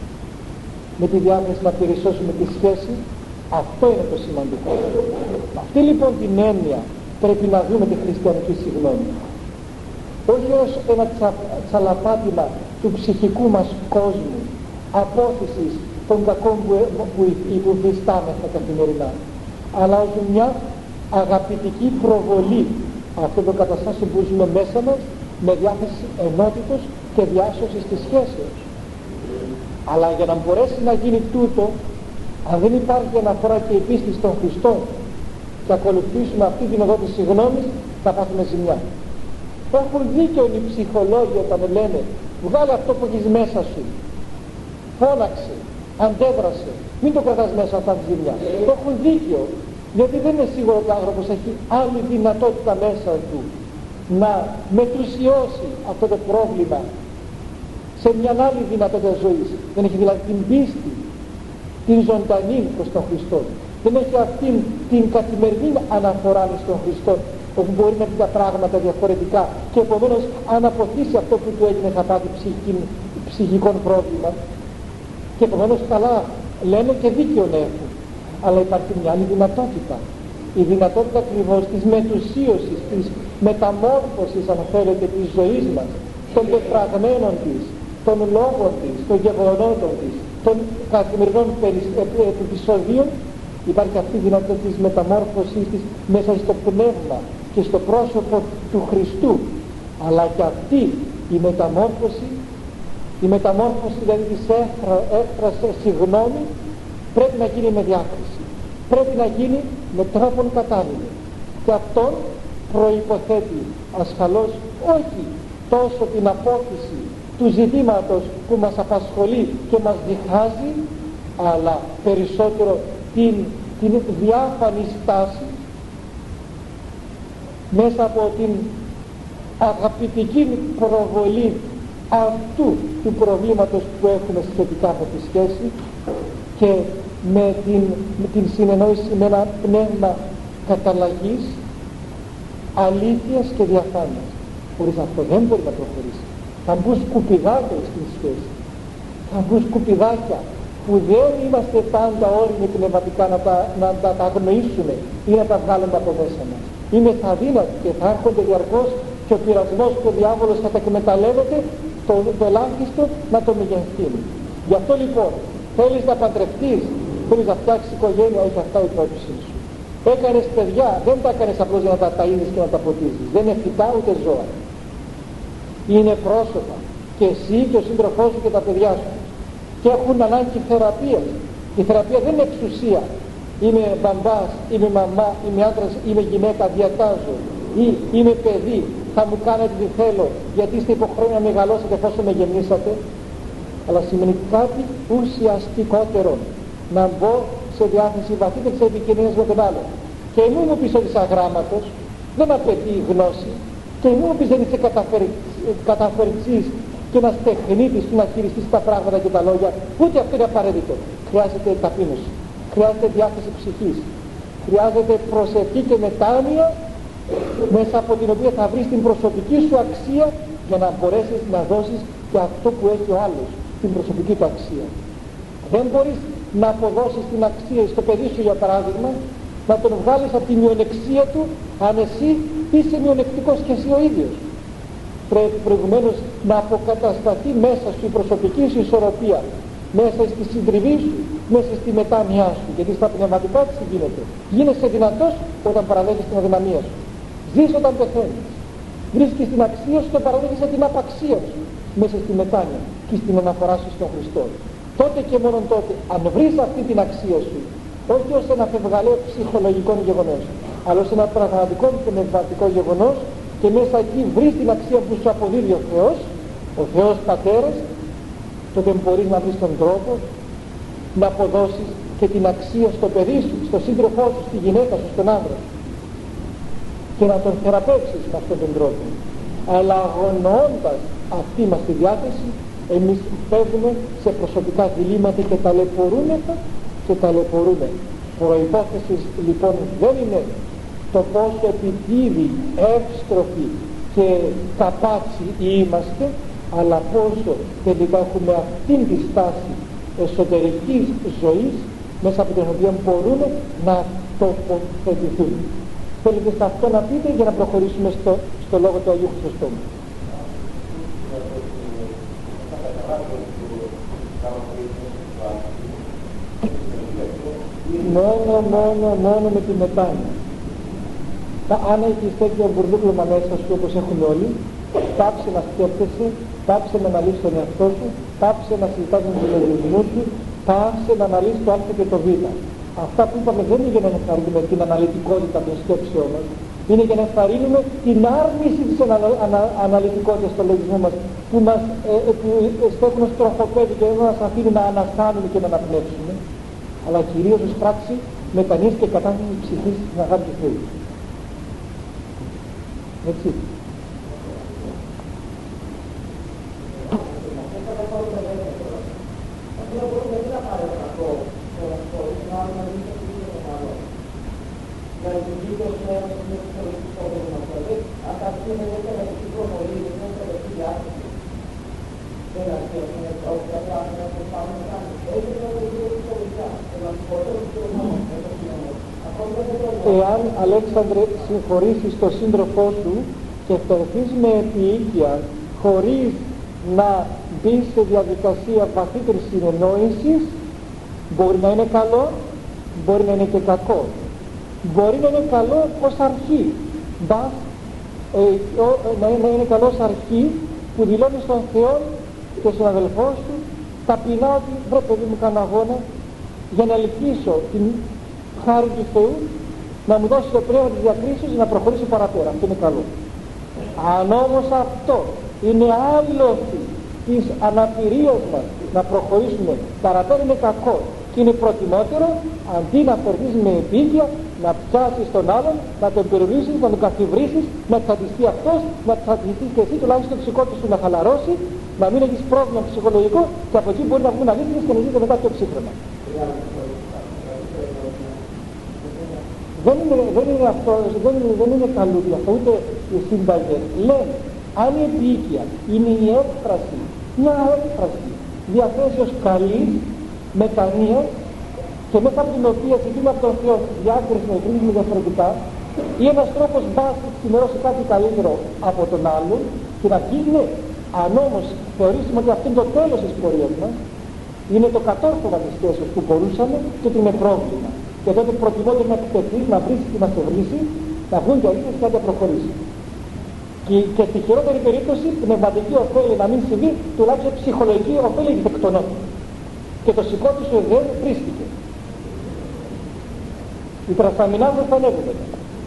με τη διάθεση να περισσώσουμε τη σχέση? Αυτό είναι το σημαντικό. Αυτή λοιπόν την έννοια πρέπει να δούμε τη χριστιανική συγγνώμη, όχι ως ένα τσα, τσαλαπάτημα του ψυχικού μας κόσμου, απόθεσης των κακών που, που, που υφιστάμεθα καθημερινά, αλλά ως μια αγαπητική προβολή αυτών των καταστάσεων που ζούμε μέσα μας, με διάθεση ενότητος και διάσωσης της σχέσεως. Αλλά για να μπορέσει να γίνει τούτο, αν δεν υπάρχει αναφορά και η πίστη στον Χριστό και ακολουθήσουμε αυτή την οδό της συγγνώμης, θα πάθουμε ζημιά. Έχουν δίκιο οι ψυχολόγοι όταν λένε βγάλε αυτό που έχεις μέσα σου, φώναξε, αντέδρασε, μην το κρατάς μέσα αυτά τη ζημιά. Το έχουν δίκιο, γιατί δεν είναι σίγουρο ότι ο άνθρωπος έχει άλλη δυνατότητα μέσα του να μετουσιώσει αυτό το πρόβλημα σε μια άλλη δυνατότητα ζωής. Δεν έχει δηλαδή την πίστη, την ζωντανή προς τον Χριστό. Δεν έχει αυτήν την καθημερινή αναφορά στον Χριστό, όπου μπορεί να δει τα πράγματα διαφορετικά και επομένως αν αποθήσει αυτό που του έγινε θα πάθει ψυχικό πρόβλημα. Και επομένως καλά λένε και δίκιο έχουν. Αλλά υπάρχει μια άλλη δυνατότητα. Η δυνατότητα ακριβώς της μετουσίωσης, της μεταμόρφωσης αν θέλετε της ζωής μας, των πεφραγμένων της, των λόγων της, των γεγονότων της, των καθημερινών επεισοδίων. Υπάρχει αυτή η δυνατότητα της μεταμόρφωσης της μέσα στο πνεύμα και στο πρόσωπο του Χριστού, αλλά και αυτή η μεταμόρφωση, η μεταμόρφωση δηλαδή της έκφρασης συγγνώμη πρέπει να γίνει με διάκριση, πρέπει να γίνει με τρόπον κατάλληλο, και αυτόν προϋποθέτει ασφαλώς όχι τόσο την απόκριση του ζητήματος που μας απασχολεί και μας διχάζει, αλλά περισσότερο την, την διάφανη στάση μέσα από την αγαπητική προβολή αυτού του προβλήματος που έχουμε σχετικά με τη σχέση, και με την, με την συνεννόηση με ένα πνεύμα καταλλαγής, αλήθειας και διαφάνειας. Χωρίς αυτό δεν μπορεί να προχωρήσει. Θα μπουν σκουπιδάκια στην σχέση, θα μπουν σκουπιδάκια που δεν είμαστε πάντα όριμοι πνευματικά να τα, να, να τα αγνοήσουμε ή να τα βγάλουμε από μέσα μας. Είναι θα αδύνατοι και θα έρχονται διαρκώς, και ο πειρασμός και ο διάβολος θα τα εκμεταλλεύεται το, το ελάχιστο να το μεγενθύνει. Γι' αυτό λοιπόν θέλεις να παντρευτείς, θέλεις να φτιάξεις οικογένεια, όχι αυτά η πρόθεσή σου. Έκανες παιδιά, δεν τα έκανες απλώς για να τα ταΐζεις και να τα ποτίζεις. Δεν είναι φυτά ούτε ζώα. Είναι πρόσωπα, και εσύ και ο σύντροφός σου και τα παιδιά σου, και έχουν ανάγκη θεραπείας. Η θεραπεία δεν είναι εξουσία. Είμαι μπαμπάς, είμαι μαμά, είμαι άντρας, είμαι γυναίκα, διατάζω, ή είμαι παιδί, θα μου κάνετε τι θέλω γιατί είστε υποχρεωμένοι να μεγαλώσετε εφόσον με γεννήσατε. Αλλά σημαίνει κάτι ουσιαστικότερο, να μπω σε διάθεση βαθύτερης επικοινωνίας με τον άλλο. Και μη μου πεις ότι είσαι αγράμματος, δεν απαιτεί γνώση, και μη μου πεις δεν είσαι καταφερτσής και ένας τεχνίτης που να χειριστείς τα πράγματα και τα λόγια, ούτε αυτό είναι απαραίτητο. Χρειάζεται ταπείνωση, χρειάζεται διάθεση ψυχής, χρειάζεται προσευχή και μετάνοια, μέσα από την οποία θα βρεις την προσωπική σου αξία, για να μπορέσεις να δώσεις και αυτό που έχει ο άλλος, την προσωπική του αξία. Δεν μπορείς να αποδώσεις την αξία στο παιδί σου, για παράδειγμα, να τον βγάλεις από τη μειονεξία του, αν εσύ είσαι μειονεκτικός και εσύ ο ίδιος. Πρέπει προηγουμένως να αποκατασταθεί μέσα σου η προσωπική σου ισορροπία, μέσα στη συντριβή σου, μέσα στη μετάνοιά σου, γιατί στα πνευματικά τι γίνεται. Γίνεσαι δυνατός όταν παραδέχεις την αδυναμία σου. Ζεις όταν πεθαίνεις. Βρίσκεις την αξία σου και παραδέχεσαι την απαξία σου μέσα στη μετάνοια και στην αναφορά σου στον Χριστό. Τότε και μόνο τότε, αν βρεις αυτή την αξία σου, όχι ως ένα φευγαλαίο ψυχολογικό γεγονός, αλλά ως ένα πραγματικό πνευματικό γεγονός, και μέσα εκεί βρεις την αξία που σου αποδίδει ο Θεός, ο Θεός Πατέρας, τότε μπορείς να βρεις τον τρόπο να αποδώσεις και την αξία στο παιδί σου, στο σύντροφό σου, στη γυναίκα σου, στον άντρα σου, και να τον θεραπεύσεις με αυτόν τον τρόπο. Αλλά αγωνώντας αυτή μας τη διάθεση, εμείς φεύγουμε σε προσωπικά διλήμματα και ταλαιπωρούμεθα και ταλαιπωρούμε. Προϋπόθεση λοιπόν δεν είναι το πόσο επιτίβοι, εύστροφοι και καπάτσι είμαστε, αλλά πόσο τελικά έχουμε αυτήν τη στάση εσωτερικής ζωής, μέσα από την οποία μπορούμε να τοποθετηθούμε. Θέλετε σε αυτό να πείτε για να προχωρήσουμε στο, στο λόγο του Αγίου Χρυσοστόμου. Μόνο, μόνο, μόνο με τη μετάνοια. Αν έχεις τέτοιο μπουρδούκλωμα μέσα σου όπως έχουμε όλοι, πάψε να σκέφτεσαι, πάψε να αναλύσεις τον εαυτό σου, πάψε να συζητάς με τον λογισμό σου, πάψε να αναλύσεις το Α και το Β. Αυτά που είπαμε δεν είναι για να ενθαρρύνουμε την αναλυτικότητα των σκέψεων μας, είναι για να ενθαρρύνουμε την άρνηση της ανα, ανα, αναλυτικότητας στον λογισμό μας, που μας ε, ε, που στέκουν ως τροχοπέδι και δεν μας αφήνουν να αναστάνουμε και να αναπνεύσουμε, αλλά κυρίως ως πράξη μετανοίας και κατάστασης ψυχής στην αγάπη του Θεού. Έτσι. Εάν, Αλέξανδρε, συγχωρήσεις τον σύντροφό σου και φερθείς με επίοικια χωρίς να μπεις σε διαδικασία βαθύτερης συνεννόησης, μπορεί να είναι καλό, μπορεί να είναι και κακό. Μπορεί να είναι καλό ως αρχή, μπας, ε, ο, να, να είναι καλό ως αρχή, που δηλώνει στον Θεό και στον αδελφό του ταπεινά ότι βρε παιδί μου κάνω αγώνα για να ελκύσω την χάρη του Θεού, να μου δώσει το πνεύμα της διακρίσεως να προχωρήσω παραπέρα. Αυτό είναι καλό. Αν όμως αυτό είναι άλοθη της αναπηρίας μας να προχωρήσουμε παραπέρα, είναι κακό και είναι προτιμότερο αντί να φερθείς με επίκεια να πιάσεις τον άλλον, να τον περιορίσεις, να τον καθιβρήσεις, να τσαντιστεί αυτός, να τσαντιστείς και εσύ, τουλάχιστον το ψυχότης σου να χαλαρώσει, να μην έχεις πρόβλημα ψυχολογικό και από εκεί μπορεί να βγουν αλήθειες και να ζείτε μετά πιο ψύχρονα. Δεν είναι, δεν είναι αυτό, δεν είναι, δεν είναι καλούδια αυτό, ούτε οι σύμπαγες. Λένε, αν η επίοικια είναι η έκφραση, μια έκφραση διαθέσεως καλής μετανοίας και μέσα από την οποία ζητούμε από τον Θεό διάκριση να κρίνουμε διαφορετικά, ή ένας τρόπος βάσης να σημερώσει κάτι καλύτερο από τον άλλον και να γίνει. Αν όμως θεωρήσουμε ότι αυτό είναι το τέλος της πορείας μας, είναι το κατόρθωμα της θέσεως που μπορούσαμε, τότε είναι πρόβλημα. Και τότε προτιμότερο να επιτεθεί, να βρει και να σε βρίσει, να βγουν και αλήθειες και να προχωρήσει. Και, και στη χειρότερη περίπτωση, πνευματική ωφέλη να μην συμβεί, τουλάχιστον ψυχολογική ωφέλη εκδεκτονότητα. Και το σηκώτη σου δεν βρίστηκε. Οι τρασταμινάδες θα ανέβουν μετά.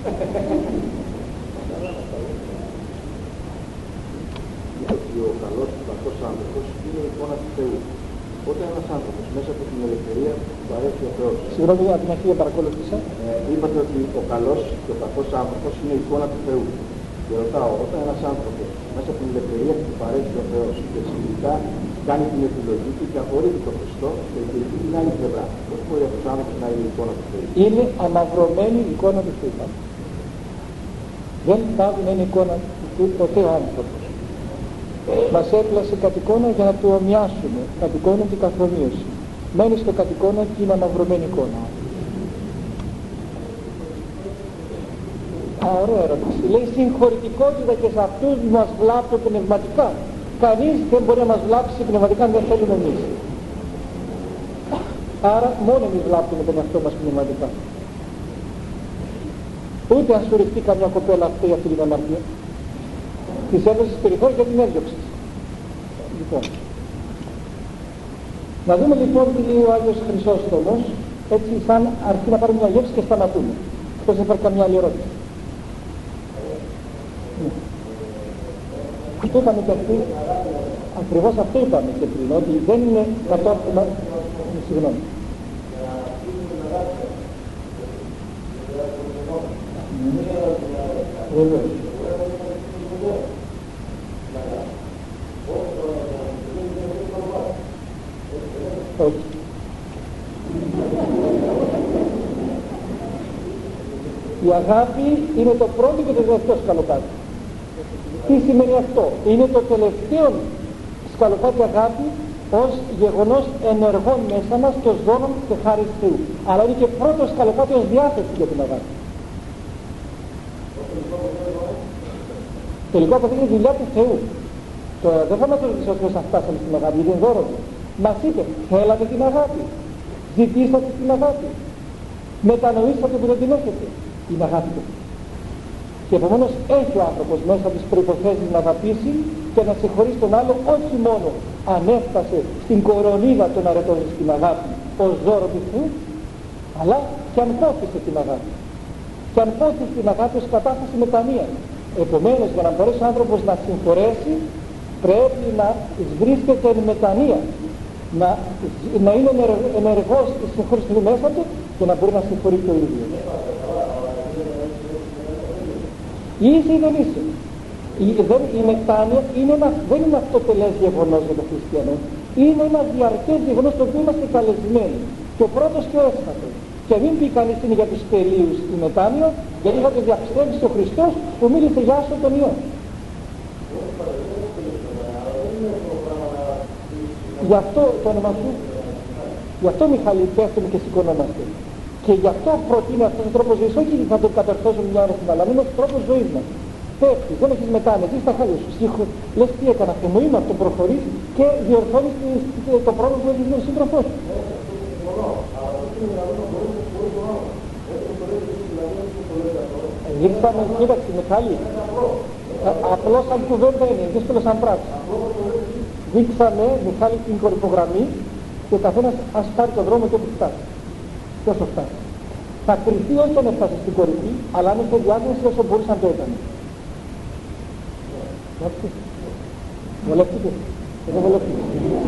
Ο καλός του κακός άνθρωπος είναι η εικόνα του Θεού. Όταν ένας άνθρωπος μέσα από την ελευθερία του παρέχει ο Θεός. Συγγνώμη, από την αρχή παρακολούθησα. Ε, είπατε ότι ο καλός και ο κακός άνθρωπος είναι η εικόνα του Θεού. Και ρωτάω, όταν ένας άνθρωπος μέσα από την ελευθερία του παρέχει ο Θεός και συνειδητά κάνει την επιλογή του και απορρίπτει τον Χριστό και υπηρετεί την άλλη πλευρά, πώς μπορεί αυτός ο άνθρωπος να είναι η εικόνα του Θεού? Είναι αναβρωμένη η εικόνα του Θεού. Δεν πάβει να είναι η εικόνα του Θεού ποτέ ο άνθρωπος. Μας έπλασε κατ' εικόνα για να του ομοιάσουμε, κατ' εικόνα και καθομοίωση. Μένει στο κατ' εικόνα και είναι αναβρωμένη εικόνα. Α, ωραία ερώτηση. Λέει συγχωρητικότητα και σε αυτούς που μας βλάπτουν πνευματικά. Κανείς δεν μπορεί να μας βλάψει πνευματικά αν δεν θέλουμε εμείς. Άρα μόνο εμείς βλάπτουμε τον εαυτό μας πνευματικά. Ούτε αν σου ριχτεί καμιά κοπέλα αυτή για αυτή την αμαρτία. Της έδωσες περιθώριο και την έδιωξες. Λοιπόν. Να δούμε λοιπόν τι λέει ο Άγιος Χρυσόστομος, έτσι σαν αρχή να πάρουμε μια γεύση και σταματούμε. Εκτός να υπάρχει καμιά άλλη ερώτηση. Αυτό είπαμε και αυτοί, ακριβώς αυτό είπαμε και πριν, ότι δεν είναι κατόρθωμα, συγγνώμη. Βεβαίως. Όχι. Η αγάπη είναι το πρώτο και το τελευταίο σκαλοπάτι. Τι σημαίνει αυτό? Είναι το τελευταίο σκαλοπάτι αγάπη ως γεγονός ενεργών μέσα μας και ως δώνων και χάρις Θεού. Αλλά είναι και πρώτο σκαλοπάτι ως διάθεση για την αγάπη. Τελικό αποδείχνει δουλειά του Θεού. Τώρα δεν θα μας ρωτήσω ότι θα φτάσαμε στην αγάπη, γιατί είναι δώρο του. Μας είπε, θέλατε την αγάπη, ζητήσατε την αγάπη, μετανοήσατε που δεν την έχετε. Είναι αγάπη του. Και επομένως έχει ο άνθρωπος μέσα τις προϋποθέσεις να αγαπήσει και να συγχωρήσει τον άλλο, όχι μόνο αν έφτασε στην κορονίδα των αρετών στην αγάπη ως δώρο του Θεού, αλλά και αν πόθησε την αγάπη. Και αν πόθησε την αγάπη ως κατάσταση μετανοίας. Επομένως, για να μπορέσει ο άνθρωπος να συγχωρέσει, πρέπει να βρίσκεται εν μετανία, να, να είναι ενεργός στη συγχώρηση του μέσα του και να μπορεί να συγχωρεί το ίδιο. Είσαι ή δεν είσαι? Η, δεν, η μετάνοια είναι ένα, δεν είναι αυτοτελές γεγονός για τον χριστιανό. Είναι ένα διαρκές γεγονός το οποίο είμαστε καλεσμένοι. Και ο πρώτος και ο έσχατος. Και μην πει κανείς είναι για τους τελείους η μετάνοια, γιατί θα το διαψεύσει ο Χριστός που μίλησε για άσο τον Υιό. Γι' αυτό το όνομα σου, γι' αυτό Μιχάλη πέφτουμε και σηκωνόμαστε. Και γι' αυτό προτείνει αυτός ο τρόπος ζωής, όχι θα τον κατορθώσουμε μια ώρα στην αλλά, είναι ο τρόπος ζωής μας. Πέφτεις, δεν έχεις μετάνοια, ζεις στα χάλια σου. Συχω... Λες τι έκανα, και μου είναι αυτό, προχωρείς και διορθώνεις το πρόβλημα που έχεις με τον σύντροφό σου. Γύρισαμε, κοίταξε Μιχάλη, Απλώς σαν κουβέντα είναι, δύσκολο σαν πράξη. Δείξαμε, Μιχάλη, την κορυφογραμμή και ο καθένας ας πάρει τον δρόμο και όπου φτάσει. Και όσο φτάσει. Θα κρυφτεί όχι αν έφτασε στην κορυφή, αλλά αν είχε διάθεση όσο μπορούσε να το έκανε. Εντάξει. Βολεύτηκε. Εγώ βολεύτηκε.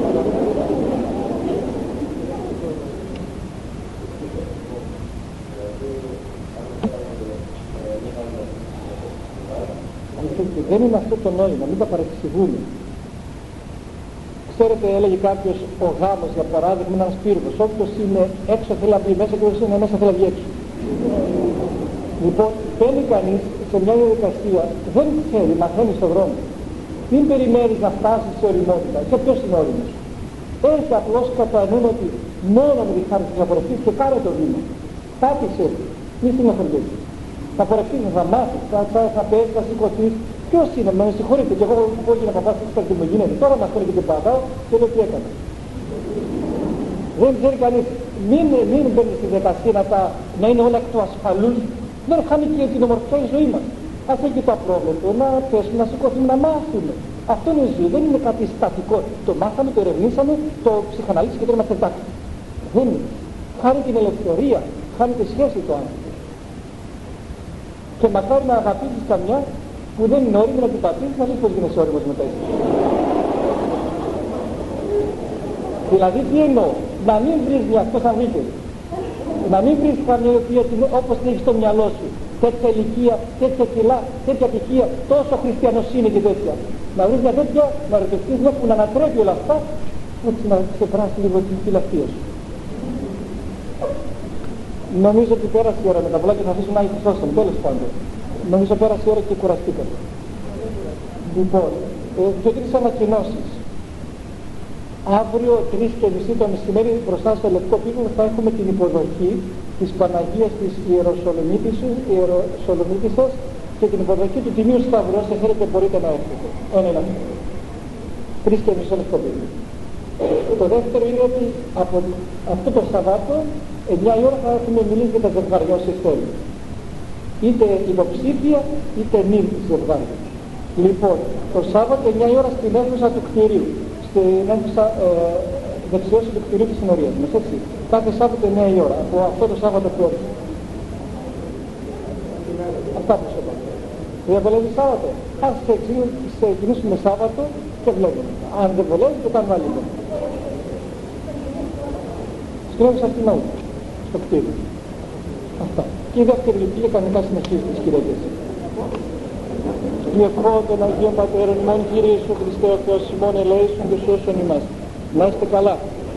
Δεν είναι αυτό το νόημα, μην τα παρεξηγούμε. Ξέρετε, έλεγε κάποιος, ο γάμος για παράδειγμα είναι ένας πύργος. Όποιος είναι έξω θέλει να μπει μέσα και όποιος είναι μέσα θέλει να βγει έξω. Λοιπόν, μπαίνει κανείς σε μια διαδικασία, δεν ξέρει, μαθαίνει στον δρόμο. Μην περιμένεις να φτάσεις σε οριμότητα. Και ποιος είναι όριμος? Έχει απλώς κατά νου ότι μόνο με τη χάρη της απορρευτής και κάνε το βήμα. Πάτησε, μη στενοχωριέσαι. Θα πορευτείς, θα μάθεις, θα, θα, θα πέσεις, θα σηκωθείς. Ποιος είναι, με συγχωρείτε, και εγώ που έγινα παπάς τι μου γίνεται. Τώρα μας φέρνει και την πατάω και λέω τι έκανα. Δεν ξέρει κανείς, μην, μην μπαίνει στη διαδικασία να, τα, να είναι όλα εκ του ασφαλούς. Δεν χάνει και την ομορφιά η ζωή μας. Ας έχει το απρόβλεπτο, να πέσουμε, να σηκωθούμε, να μάθουμε. Αυτό είναι η ζωή, δεν είναι κάτι στατικό. Το μάθαμε, το ερευνήσαμε, το ψυχαναλύσαμε και τώρα είμαστε εντάξει. Δεν είναι. Χάνει την ελευθερία, χάνει τη σχέση του άνθρωπου. Και μακάρι να αγαπήσεις καμιά που δεν είναι όριμη να την πατήσεις, να δεις πως γίνεσαι όριμος μετά εσύ. Δηλαδή τι εννοώ, να μην βρεις μια, πώς θα βρείτε, να μην βρεις καμιά η οποία όπως την έχεις στο μυαλό σου, τέτοια ηλικία, τέτοια κιλά, τέτοια πτυχία, τόσο χριστιανοσύνη και τέτοια. Να βρεις μια τέτοια, να ρωτηθείς μια που να ανατρέπει όλα αυτά, έτσι να ξεπεράσει λίγο την φιλαυτία σου. Νομίζω ότι πέρασε η ώρα με τα πολλά και θα αφήσουμε να υφισώσουμε, τέλος πάντων. Νομίζω πέρασε η ώρα και κουραστήκαμε. Λοιπόν, ε, και τρεις ανακοινώσεις. Αύριο τρεις και μισή το μεσημέρι μπροστά στο Λευκό Πύργο θα έχουμε την υποδοχή της Παναγίας της Ιεροσολομήτισσας και την υποδοχή του Τιμίου Σταυρού. Όσοι θέλετε μπορείτε να έρθετε. Ένα είναι αυτό. Τρεις και μισή στο Λευκό Πύργο. Το δεύτερο είναι ότι από αυτό το Σαββάτο εννιά η ώρα θα έχουμε μιλήσει για τα ζευγάρια όσοι θέλουν. Είτε υποψήφια είτε μη ζευγάρια. Λοιπόν, το Σάββατο εννιά η ώρα στην αίθουσα του κτηρίου, στην αίθουσα ε, δεξιώσης του κτηρίου της συνορίας μας, έτσι. Κάθε Σάββατο εννιά η ώρα, από αυτό το Σάββατο που έρχεται. Αυτά που σε πάω. Δεν βολεύει Σάββατο. Ας ξεκινήσουμε Σάββατο και βλέπουμε. Αν δεν βολεύει το κάνουμε άλλη. Στην αίθουσα στην Ναούτα, στο κτίριο. Αυτά. Και η δεύτερη λειτουργία κανονικά συνεχίζει τις Κυριακές. Διευχών των Αγίων Πατέρων, ημών Κύριε Ιησού Χριστέ ο Θεός ημών ελέησον και σώσον ημάς. Να είστε καλά.